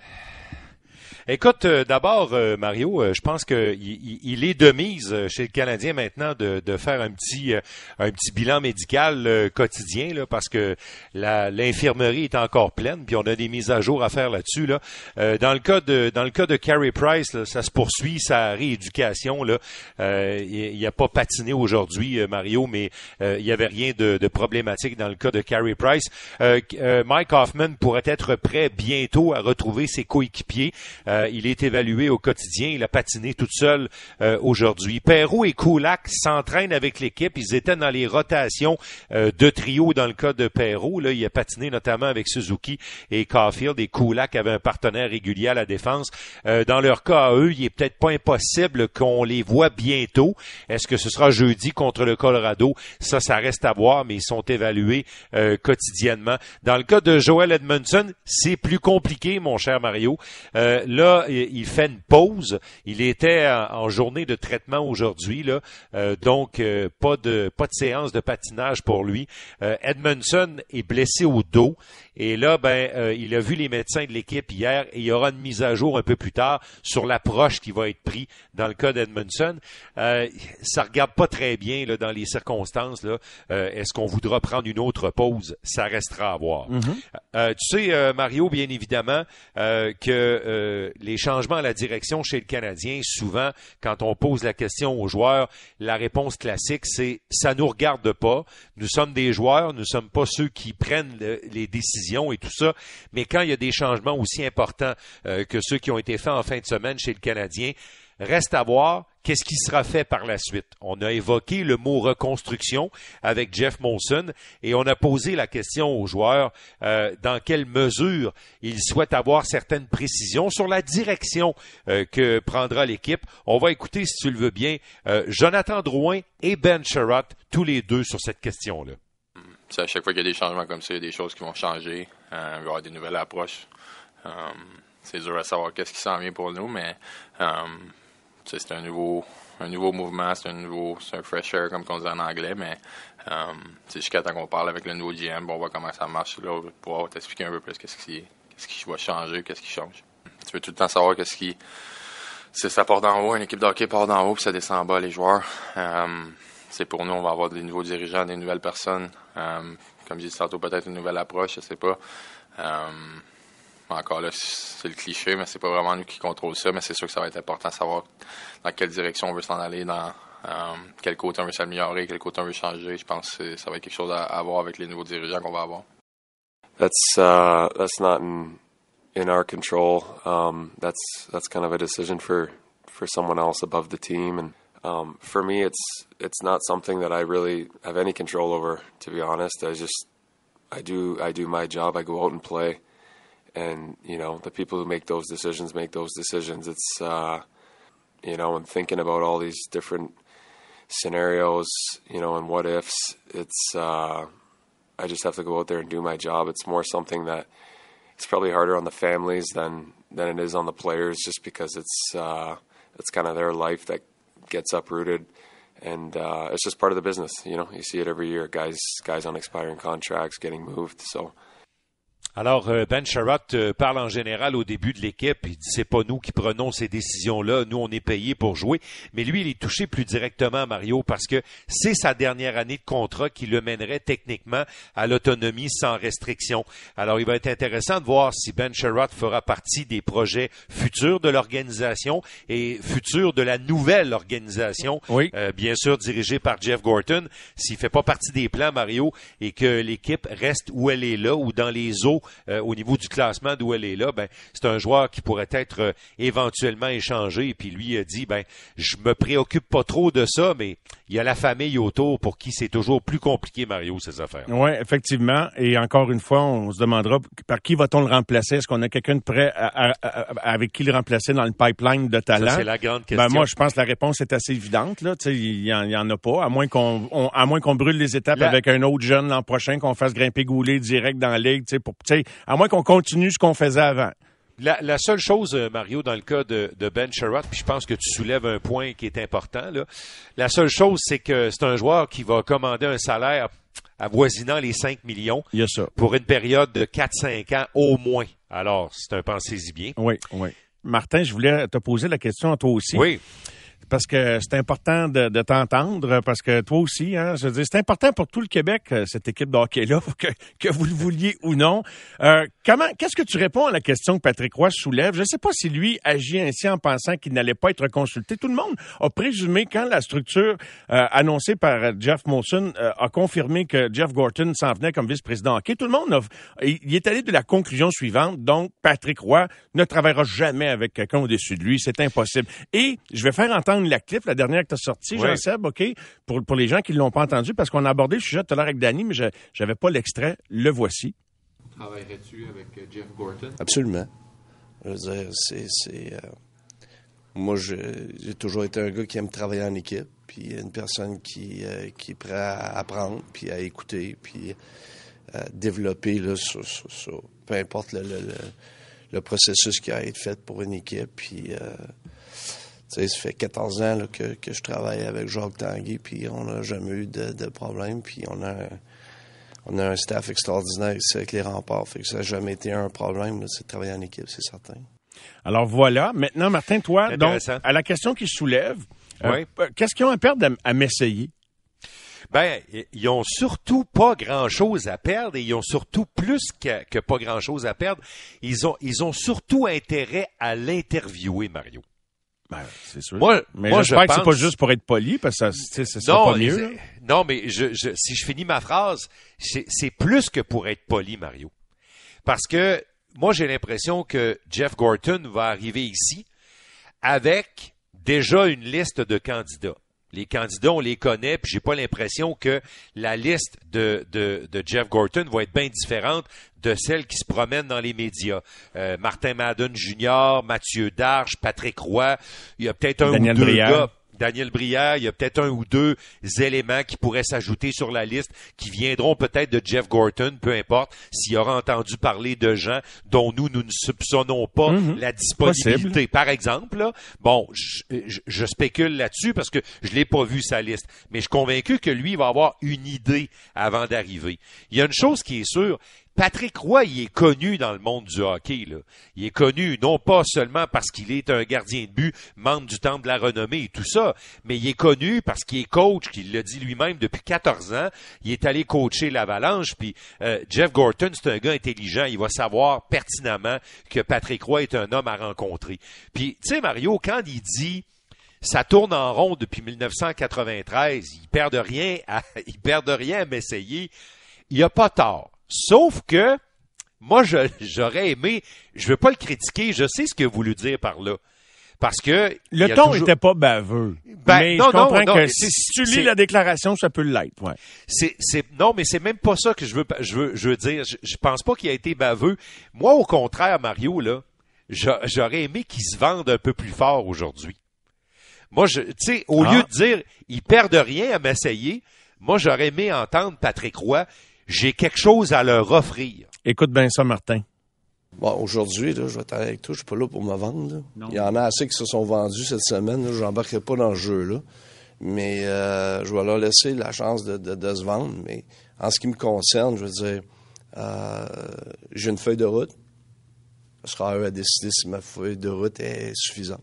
Écoute, euh, d'abord, euh, Mario, euh, je pense que il, il est de mise euh, chez le Canadien maintenant de, de faire un petit euh, un petit bilan médical euh, quotidien là, parce que la, l'infirmerie est encore pleine, puis on a des mises à jour à faire là-dessus. Là, euh, dans le cas de dans le cas de Carey Price, là, ça se poursuit sa rééducation. Là, euh, il n'a pas patiné aujourd'hui, euh, Mario, mais euh, il y avait rien de, de problématique dans le cas de Carey Price. Euh, euh, Mike Hoffman pourrait être prêt bientôt à retrouver ses coéquipiers. Euh, il est évalué au quotidien. Il a patiné tout seul euh, aujourd'hui. Perreault et Kulak s'entraînent avec l'équipe. Ils étaient dans les rotations euh, de trio dans le cas de Perreault. Là, il a patiné notamment avec Suzuki et Caulfield. Et Kulak avait un partenaire régulier à la défense. Euh, dans leur cas à eux, il est peut-être pas impossible qu'on les voit bientôt. Est-ce que ce sera jeudi contre le Colorado? Ça, ça reste à voir, mais ils sont évalués euh, quotidiennement. Dans le cas de Joel Edmondson, c'est plus compliqué, mon cher Mario. Euh, là, il fait une pause. Il était en journée de traitement aujourd'hui, là, euh, donc euh, pas de pas de séance de patinage pour lui. Euh, Edmondson est blessé au dos. Et là, ben, euh, il a vu les médecins de l'équipe hier et il y aura une mise à jour un peu plus tard sur l'approche qui va être prise dans le cas d'Edmondson. Euh, ça regarde pas très bien là, dans les circonstances. Là. Euh, est-ce qu'on voudra prendre une autre pause? Ça restera à voir. Mm-hmm. Euh, tu sais, euh, Mario, bien évidemment, euh, que euh, les changements à la direction chez le Canadien, souvent, quand on pose la question aux joueurs, la réponse classique, c'est « ça nous regarde pas. Nous sommes des joueurs, nous sommes pas ceux qui prennent le, les décisions et tout ça, mais quand il y a des changements aussi importants euh, que ceux qui ont été faits en fin de semaine chez le Canadien, reste à voir qu'est-ce qui sera fait par la suite. On a évoqué le mot reconstruction avec Jeff Molson et on a posé la question aux joueurs euh, dans quelle mesure ils souhaitent avoir certaines précisions sur la direction euh, que prendra l'équipe. On va écouter, si tu le veux bien, euh, Jonathan Drouin et Ben Sherratt, tous les deux sur cette question-là.
C'est à chaque fois qu'il y a des changements comme ça, il y a des choses qui vont changer. Euh, il va y avoir des nouvelles approches. Um, c'est dur à savoir qu'est-ce qui s'en vient pour nous, mais um, c'est un nouveau, un nouveau mouvement, c'est un nouveau, c'est un fresh air comme on dit en anglais, mais um, c'est jusqu'à temps qu'on parle avec le nouveau G M, bon, on va voir comment ça marche là, pour pouvoir t'expliquer un peu plus qu'est-ce qui, qu'est-ce qui va changer, qu'est-ce qui change. Tu veux tout le temps savoir qu'est-ce qui, c'est ça part d'en haut, une équipe de hockey part d'en haut puis ça descend en bas les joueurs. Um, c'est pour nous, on va avoir des nouveaux dirigeants, des nouvelles personnes. Um, comme j'ai dit tantôt, peut-être une nouvelle approche, je sais pas. Um, encore là, c'est le cliché, mais c'est pas vraiment nous qui contrôlons ça, mais c'est sûr que ça va être important de savoir dans quelle direction on veut s'en aller, dans um, quel côté on veut s'améliorer, quel côté on veut changer. Je pense que ça va être quelque chose à, à voir avec les nouveaux dirigeants qu'on va avoir.
That's uh, that's not in in our control. Um, that's that's kind of a decision for for someone else above the team. And um, for me, it's it's not something that I really have any control over. To be honest, I just I do I do my job. I go out and play, and you know the people who make those decisions make those decisions. It's uh, you know, and thinking about all these different scenarios, you know, and what ifs. It's uh, I just have to go out there and do my job. It's more something that it's probably harder on the families than than it is on the players, just because it's uh, it's kind of their life that gets uprooted, and uh, it's just part of the business. You know, you see it every year. Guys, guys on expiring contracts getting moved. So.
Alors, Ben Sherratt euh, parle en général au début de l'équipe. Il dit c'est pas nous qui prenons ces décisions-là. Nous, on est payés pour jouer. Mais lui, il est touché plus directement, Mario, parce que c'est sa dernière année de contrat qui le mènerait techniquement à l'autonomie sans restriction. Alors, il va être intéressant de voir si Ben Sherratt fera partie des projets futurs de l'organisation et futurs de la nouvelle organisation. Oui. Euh, bien sûr, dirigée par Jeff Gorton. S'il fait pas partie des plans, Mario, et que l'équipe reste où elle est là ou dans les eaux Euh, au niveau du classement d'où elle est là, ben c'est un joueur qui pourrait être euh, éventuellement échangé. Et puis lui a dit, ben je me préoccupe pas trop de ça, mais il y a la famille autour pour qui c'est toujours plus compliqué, Mario, ces affaires.
Oui, effectivement. Et encore une fois, on se demandera par qui va-t-on le remplacer? Est-ce qu'on a quelqu'un de prêt à, à, à, avec qui le remplacer dans le pipeline de talent?
Ça, c'est la grande question.
Ben, moi, je pense que la réponse est assez évidente. Là. Il y, y en a pas, à moins qu'on on, à moins qu'on brûle les étapes la... avec un autre jeune l'an prochain, qu'on fasse grimper Goulet direct dans la ligue. Pour, à moins qu'on continue ce qu'on faisait avant.
La, la seule chose, Mario, dans le cas de, de Ben Sherratt, puis je pense que tu soulèves un point qui est important, là. La seule chose, c'est que c'est un joueur qui va commander un salaire avoisinant les cinq millions
Il y a ça.
pour une période de quatre à cinq ans au moins. Alors, c'est un pensez-y bien.
Oui, oui. Martin, je voulais te poser la question à toi aussi.
Oui.
Parce que c'est important de, de t'entendre, parce que toi aussi, hein, je veux dire, c'est important pour tout le Québec, cette équipe de hockey-là, que, que vous le vouliez ou non. Euh, comment, qu'est-ce que tu réponds à la question que Patrick Roy soulève? Je ne sais pas si lui agit ainsi en pensant qu'il n'allait pas être consulté. Tout le monde a présumé, quand la structure euh, annoncée par Jeff Molson euh, a confirmé que Jeff Gorton s'en venait comme vice-président hockey, tout le monde a, il est allé de la conclusion suivante. Donc, Patrick Roy ne travaillera jamais avec quelqu'un au-dessus de lui. C'est impossible. Et je vais faire entendre la clip, la dernière que tu as sortie, oui. Jean-Seb, OK, pour, pour les gens qui ne l'ont pas entendu, parce qu'on a abordé le sujet tout à l'heure avec Danny, mais je n'avais pas l'extrait. Le voici.
Travaillerais-tu avec Jeff Gorton?
Absolument. Je veux dire, c'est... c'est euh... Moi, je, j'ai toujours été un gars qui aime travailler en équipe, puis une personne qui, euh, qui est prêt à apprendre, puis à écouter, puis à développer là, sur, sur, sur, peu importe le, le, le, le processus qui a été fait pour une équipe, puis... Euh, Tu sais, ça fait quatorze ans là, que, que je travaille avec Jacques Tanguay, puis on n'a jamais eu de, de problème, puis on a, un, on a un staff extraordinaire ici avec les remparts, fait que ça n'a jamais été un problème, là, c'est de travailler en équipe, c'est certain.
Alors voilà, maintenant Martin, toi, donc, à la question qui se soulève, oui. euh, qu'est-ce qu'ils ont à perdre à, à m'essayer?
Ben, ils ont surtout pas grand-chose à perdre et ils ont surtout plus que, que pas grand-chose à perdre. Ils ont, ils ont surtout intérêt à l'interviewer, Mario.
Ben, c'est sûr.
Moi,
mais
moi,
j'espère
je
que c'est
pense...
pas juste pour être poli, parce que ça, ça sera pas mieux.
Non, mais je, je, si je finis ma phrase, c'est, c'est plus que pour être poli, Mario. Parce que moi, j'ai l'impression que Jeff Gorton va arriver ici avec déjà une liste de candidats. Les candidats, on les connaît, puis j'ai pas l'impression que la liste de, de, de Jeff Gorton va être bien différente de celle qui se promène dans les médias. Euh, Martin Madden Junior, Mathieu Darche, Patrick Roy, il y a peut-être un
Daniel
ou deux
Brière.
gars. Daniel Brière, il y a peut-être un ou deux éléments qui pourraient s'ajouter sur la liste, qui viendront peut-être de Jeff Gorton, peu importe, s'il aura entendu parler de gens dont nous, nous ne soupçonnons pas mm-hmm. la disponibilité. Possible. Par exemple, là, bon, je, je, je spécule là-dessus parce que je l'ai pas vu sa liste, mais je suis convaincu que lui, il va avoir une idée avant d'arriver. Il y a une chose qui est sûre, Patrick Roy, il est connu dans le monde du hockey, là. Il est connu non pas seulement parce qu'il est un gardien de but, membre du Temple de la Renommée et tout ça, mais il est connu parce qu'il est coach, qu'il l'a dit lui-même depuis quatorze ans. Il est allé coacher l'Avalanche, puis euh, Jeff Gorton, c'est un gars intelligent. Il va savoir pertinemment que Patrick Roy est un homme à rencontrer. Puis, tu sais, Mario, quand il dit... Ça tourne en rond depuis dix-neuf cent quatre-vingt-treize. Il perd de rien à, il perd de rien à m'essayer. Il a pas tort. Sauf que, moi, je, j'aurais aimé, je veux pas le critiquer, je sais ce qu'il a voulu dire par là. Parce que...
Le ton toujours... était pas baveux. Ben, mais
non,
je comprends
non,
que
non,
si, si tu lis c'est... la déclaration, ça peut l'être, ouais.
C'est, c'est, non, mais c'est même pas ça que je veux, je veux, je veux dire. Je, je pense pas qu'il a été baveux. Moi, au contraire, Mario, là, j'aurais aimé qu'il se vende un peu plus fort aujourd'hui. Moi, je, tu sais, au ah. lieu de dire, ils perdent rien à m'essayer, moi, j'aurais aimé entendre Patrick Roy, j'ai quelque chose à leur offrir.
Écoute bien ça, Martin.
Bon, aujourd'hui, là, je vais t'aller avec toi, je suis pas là pour me vendre. Là. Il y en a assez qui se sont vendus cette semaine, là, je n'embarquerai pas dans ce jeu-là. Mais euh, je vais leur laisser la chance de, de, de se vendre. Mais en ce qui me concerne, je veux dire, euh, j'ai une feuille de route. Ce sera à eux à décider si ma feuille de route est suffisante.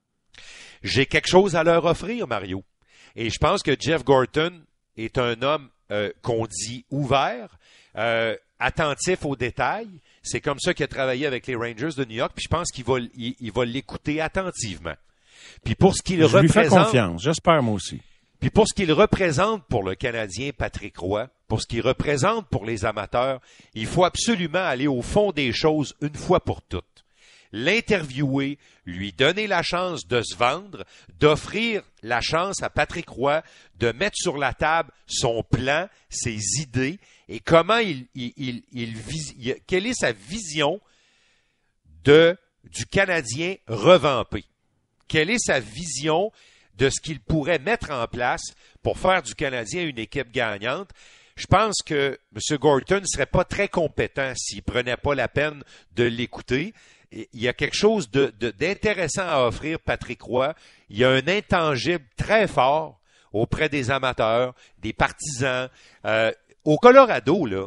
J'ai quelque chose à leur offrir, Mario. Et je pense que Jeff Gorton est un homme euh, qu'on dit ouvert, euh, attentif aux détails. C'est comme ça qu'il a travaillé avec les Rangers de New York. Puis je pense qu'il va, il, il va l'écouter attentivement. Puis pour ce qu'il
je
représente...
Je lui fais confiance, j'espère moi aussi.
Puis pour ce qu'il représente pour le Canadien Patrick Roy, pour ce qu'il représente pour les amateurs, il faut absolument aller au fond des choses une fois pour toutes. l'interviewer, lui donner la chance de se vendre, d'offrir la chance à Patrick Roy de mettre sur la table son plan, ses idées et comment il, il, il, il, il quelle est sa vision de du Canadien revampé. Quelle est sa vision de ce qu'il pourrait mettre en place pour faire du Canadien une équipe gagnante? Je pense que M. Gorton ne serait pas très compétent s'il prenait pas la peine de l'écouter. Il y a quelque chose de, de, d'intéressant à offrir Patrick Roy. Il y a un intangible très fort auprès des amateurs, des partisans. Euh, au Colorado, là,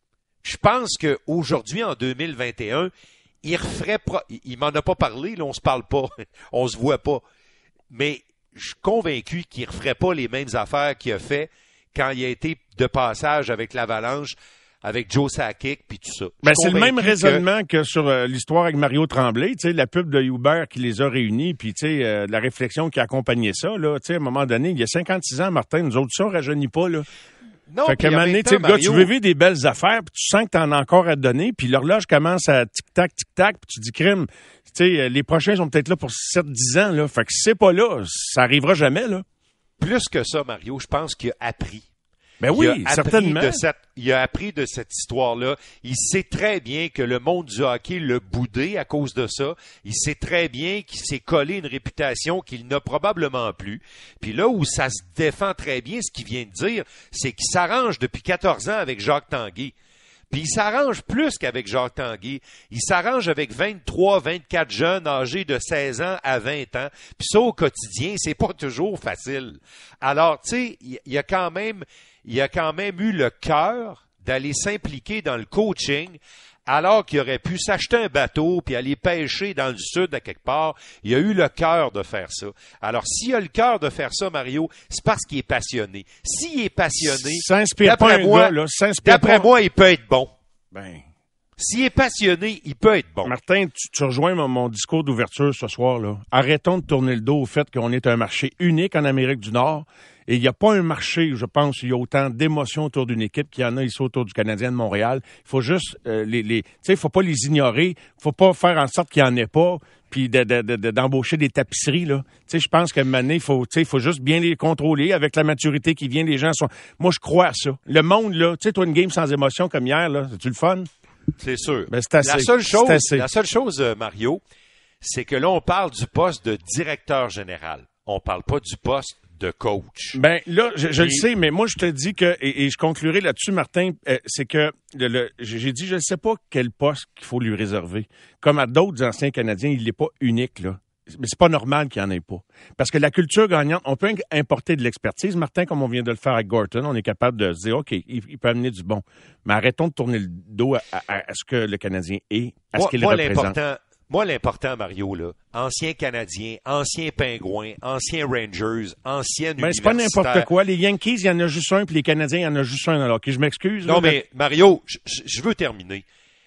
je pense qu'aujourd'hui, en deux mille vingt et un, il referait, pro- il m'en a pas parlé, là, on se parle pas, on se voit pas. Mais je suis convaincu qu'il referait pas les mêmes affaires qu'il a fait quand il a été de passage avec l'Avalanche, avec Joe Sakic, puis tout ça.
Ben, c'est le même
que...
raisonnement que sur euh, l'histoire avec Mario Tremblay, tu sais, la pub de Uber qui les a réunis, puis tu sais, euh, la réflexion qui a accompagné ça, là, tu sais, à un moment donné, il y a cinquante-six ans, Martin, nous autres, ça, on rajeunit pas, là.
Non,
fait qu'à un moment donné, tu sais, le gars, tu veux vivre des belles affaires, puis tu sens que t'en as encore à te donner, puis l'horloge commence à tic-tac, tic-tac, puis tu dis, crime, tu sais, les prochains sont peut-être là pour sept dix ans, là. Fait que si c'est pas là, ça arrivera jamais, là.
Plus que ça, Mario, je pense qu'il a appris.
Ben oui,
il a
certainement.
De cette, il a appris de cette histoire-là. Il sait très bien que le monde du hockey l'a boudé à cause de ça. Il sait très bien qu'il s'est collé une réputation qu'il n'a probablement plus. Puis là où ça se défend très bien, ce qu'il vient de dire, c'est qu'il s'arrange depuis quatorze ans avec Jacques Tanguay. Puis il s'arrange plus qu'avec Jacques Tanguay. Il s'arrange avec vingt-trois, vingt-quatre jeunes âgés de seize ans à vingt ans. Puis ça, au quotidien, c'est pas toujours facile. Alors, tu sais, il y a quand même... il a quand même eu le cœur d'aller s'impliquer dans le coaching alors qu'il aurait pu s'acheter un bateau puis aller pêcher dans le sud à quelque part. Il a eu le cœur de faire ça. Alors, s'il a le cœur de faire ça, Mario, c'est parce qu'il est passionné. S'il est passionné,
s'inspire pas un
moi,
gars, là, s'inspire
d'après
pas.
moi, il peut être bon.
Ben...
S'il est passionné, il peut être bon.
Martin, tu, tu rejoins mon, mon discours d'ouverture ce soir, là. Arrêtons de tourner le dos au fait qu'on est un marché unique en Amérique du Nord. Et il n'y a pas un marché, je pense, où il y a autant d'émotions autour d'une équipe qu'il y en a ici autour du Canadien de Montréal. Il faut juste euh, les, les, tu sais, il faut pas les ignorer. Il faut pas faire en sorte qu'il n'y en ait pas, puis de, de, de, d'embaucher des tapisseries, là. Tu sais, je pense qu'à un moment donné, il faut, tu sais, il faut juste bien les contrôler avec la maturité qui vient. Les gens sont, moi, je crois à ça. Le monde, là, tu sais, toi, une game sans émotion comme hier, là, c'est-tu le fun?
C'est sûr.
Ben, c'est assez.
La seule chose,
c'est assez.
la seule chose, euh, Mario, c'est que là, on parle du poste de directeur général. On parle pas du poste de coach.
Ben là, je, je
Et...
le sais, mais moi, je te dis que, et, et je conclurai là-dessus, Martin, euh, c'est que le, le, j'ai dit, je ne sais pas quel poste qu'il faut lui réserver. Comme à d'autres anciens Canadiens, il n'est pas unique, là. Mais c'est pas normal qu'il n'y en ait pas. Parce que la culture gagnante, on peut importer de l'expertise, Martin, comme on vient de le faire avec Gorton. On est capable de se dire, OK, il, il peut amener du bon. Mais arrêtons de tourner le dos à, à, à ce que le Canadien est, à
moi,
ce qu'il
moi,
représente.
L'important, moi, l'important, Mario, là, ancien Canadien, ancien Pingouin, ancien Rangers, ancien
ben, c'est pas
universitaire.
n'importe quoi. Les Yankees, il y en a juste un, puis les Canadiens, il y en a juste un. Alors, que je m'excuse.
Non,
là,
mais Mario, je, je veux terminer.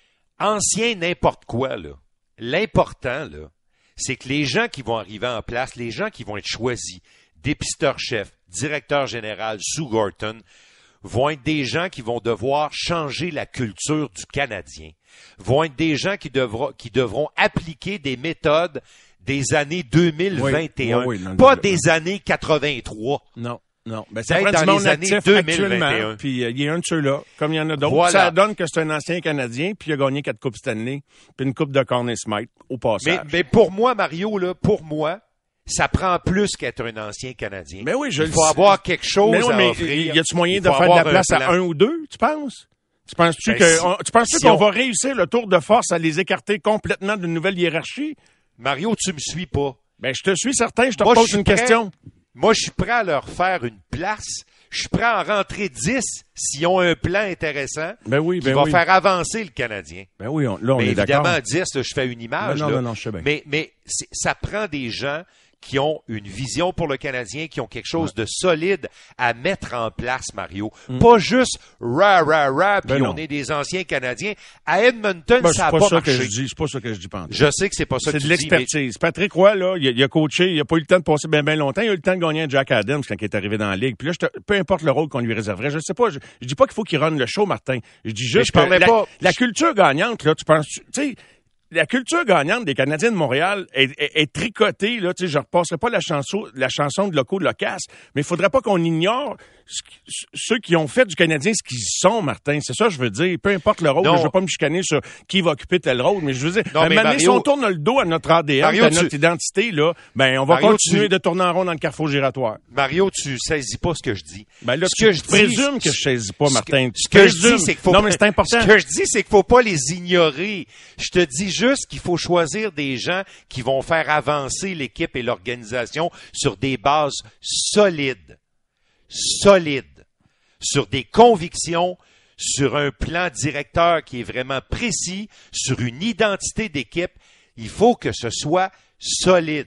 Ancien n'importe quoi, là. L'important, là, c'est que les gens qui vont arriver en place, les gens qui vont être choisis, dépisteur-chef, directeur général sous Gorton, vont être des gens qui vont devoir changer la culture du Canadien, vont être des gens qui devront, qui devront appliquer des méthodes des années deux mille vingt et un,
oui, oui, oui, non,
pas
non,
des années quatre-vingt-trois.
Non. Non, ben ça
D'être
prend du
dans
monde
les années
actif
deux mille vingt et un.
actuellement, puis euh, il y a un de ceux-là, comme il y en a d'autres.
Voilà.
Ça donne que c'est un ancien Canadien, puis il a gagné quatre coupes Stanley, puis une coupe de Conn Smythe au passage.
Mais, mais pour moi, Mario, là, pour moi, ça prend plus qu'être un ancien Canadien.
Mais oui, je
il faut
le
avoir
sais.
quelque chose
mais oui,
à
mais
offrir.
Y a-tu moyen
Il
de
faut
faire de la
avoir
place
un
à
plan.
un ou deux, tu penses? Tu penses-tu
Ben,
que,
si-
on- tu penses-tu
si
qu'on
on-
va réussir le tour de force à les écarter complètement d'une nouvelle hiérarchie?
Mario, tu me suis pas.
Ben, je te suis certain, je te
Moi,
pose
je suis
une
prêt-
question.
Moi, je suis prêt à leur faire une place. Je suis prêt à en rentrer dix s'ils ont un plan intéressant
Ben oui,
qui
ben
va
oui.
faire avancer le Canadien.
Ben oui, on- là, on
mais
est d'accord.
évidemment, dix, là, je fais une image.
Non, non,
là.
non, non, je sais bien.
Mais, mais c'est- ça prend des gens qui ont une vision pour le Canadien, qui ont quelque chose de solide à mettre en place, Mario. Pas juste ra, ra, ra, puis
Ben non.
on est des anciens Canadiens. À Edmonton,
Ben,
ça
c'est
n'a
pas,
pas
ça
marché.
que je dis, c'est pas ça que je dis, pantoute.
Je sais que c'est pas ça que
C'est
tu
de
dis, mais-
l'expertise. Patrick Roy, là, il a, il a coaché, il a pas eu le temps de passer bien, bien longtemps. Il a eu le temps de gagner un Jack Adams quand il est arrivé dans la ligue. Puis là, je te- peu importe le rôle qu'on lui réserverait, je sais pas, je, je dis pas qu'il faut qu'il run le show, Martin. Je dis
Mais
juste
je parlais
que la,
pas-
la culture gagnante, là, tu penses, tu sais, la culture gagnante des Canadiens de Montréal est, est, est tricotée. Là, tu sais, je repasserai pas la chanson, la chanson de Loco de Locasse, mais il faudrait pas qu'on ignore ce, ceux qui ont fait du Canadien ce qu'ils sont, Martin. C'est ça que je veux dire. Peu importe le rôle, je veux pas me chicaner sur qui va occuper tel rôle, mais je veux dire, non, mais Mario, si on tourne le dos à notre A D N, Mario, à notre tu... identité, là, ben on va Mario, continuer tu... de tourner en rond dans le carrefour giratoire.
Mario, tu saisis pas ce que je dis.
Ben là,
ce
tu
que je
présumes
dis,
que je saisis pas, Martin.
Ce que, ce que je dis, c'est qu'il faut
non, mais c'est important.
Ce que je dis, c'est qu'il faut pas les ignorer. Je te dis juste qu'il faut choisir des gens qui vont faire avancer l'équipe et l'organisation sur des bases solides. Solides. Sur des convictions, sur un plan directeur qui est vraiment précis, sur une identité d'équipe. Il faut que ce soit solide.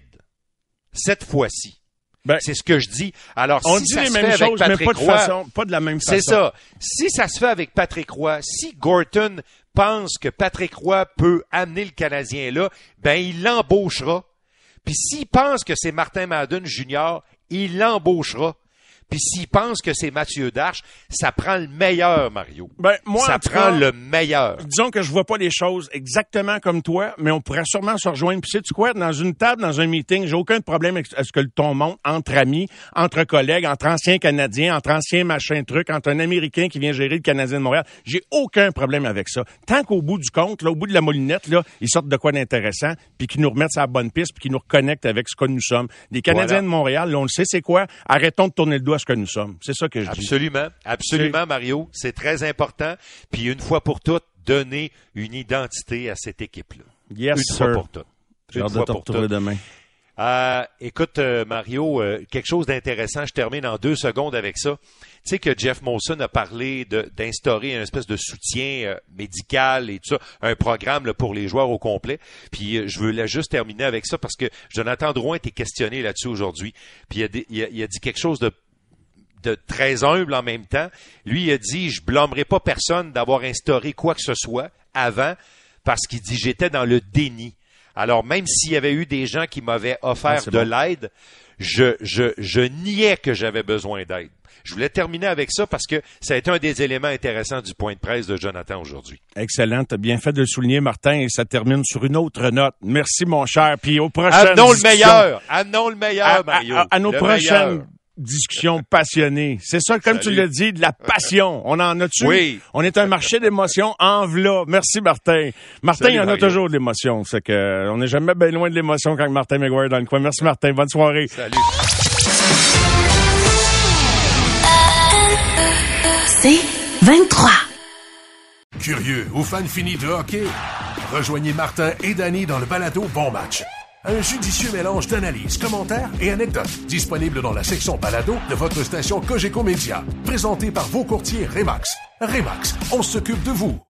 Cette fois-ci. Ben, c'est ce que je dis. Alors,
on
si
dit
ça
les
se
mêmes
fait
choses,
avec Patrick
mais pas de
Roy,
façon, pas de la même façon.
c'est ça. Si ça se fait avec Patrick Roy, si Gorton pense que Patrick Roy peut amener le Canadien là, ben il l'embauchera. Puis s'il pense que c'est Martin Madden junior, il l'embauchera. Puis s'il pense que c'est Mathieu Darche, ça prend le meilleur, Mario.
Ben, moi,
ça
en tout
prend
cas,
le meilleur.
Disons que je vois pas les choses exactement comme toi, mais on pourrait sûrement se rejoindre. Puis sais-tu quoi? Dans une table, dans un meeting, j'ai aucun problème avec ce que le ton monte entre amis, entre collègues, entre anciens Canadiens, entre anciens machin trucs, entre un Américain qui vient gérer le Canadien de Montréal. J'ai aucun problème avec ça. Tant qu'au bout du compte, là, au bout de la moulinette, là, ils sortent de quoi d'intéressant, puis qu'ils nous remettent sur la bonne piste, puis qu'ils nous reconnectent avec ce que nous sommes. Les Canadiens voilà. de Montréal, là, on le sait, c'est quoi? Arrêtons de tourner le dos à ce que nous sommes. C'est ça que je dis.
Absolument, absolument, c'est... Mario. C'est très important. Puis une fois pour toutes, donner une identité à cette équipe-là.
Yes,
une
sir.
fois pour toutes.
J'ai hâte de te retrouver demain.
Euh, écoute, euh, Mario, euh, quelque chose d'intéressant. Je termine en deux secondes avec ça. Tu sais que Jeff Molson a parlé de, d'instaurer une espèce de soutien euh, médical et tout ça, un programme là, pour les joueurs au complet. Puis euh, je veux là, juste terminer avec ça parce que Jonathan Drouin a été questionné là-dessus aujourd'hui. Puis il a, dit, il a, il a dit quelque chose de de très humble en même temps. Lui, il a dit, je blâmerai pas personne d'avoir instauré quoi que ce soit avant, parce qu'il dit, j'étais dans le déni. Alors, même s'il y avait eu des gens qui m'avaient offert ah, de bon. l'aide, je, je, je niais que j'avais besoin d'aide. Je voulais terminer avec ça parce que ça a été un des éléments intéressants du point de presse de Jonathan aujourd'hui.
Excellent. Tu as bien fait de le souligner, Martin, et ça termine sur une autre note. Merci, mon cher. Puis aux prochaines
Amenons le meilleur. Amenons le meilleur, Mario.
À, à, à nos
le
prochaines
meilleur.
discussion passionnée. C'est ça, comme Salut. tu l'as dit, de la passion. On en a-tu?
Oui.
On est un marché d'émotions en v'là. Merci, Martin. Martin, Salut, il y en Mario. a toujours de l'émotion. C'est que on n'est jamais bien loin de l'émotion quand Martin McGuire est dans le coin. Merci, Martin. Bonne soirée.
Salut.
C'est vingt-trois.
Curieux ou fan fini de hockey? Rejoignez Martin et Danny dans le balado Bon Match. Un judicieux mélange d'analyses, commentaires et anecdotes. Disponible dans la section balado de votre station Cogeco Média. Présenté par vos courtiers Remax. Remax, on s'occupe de vous.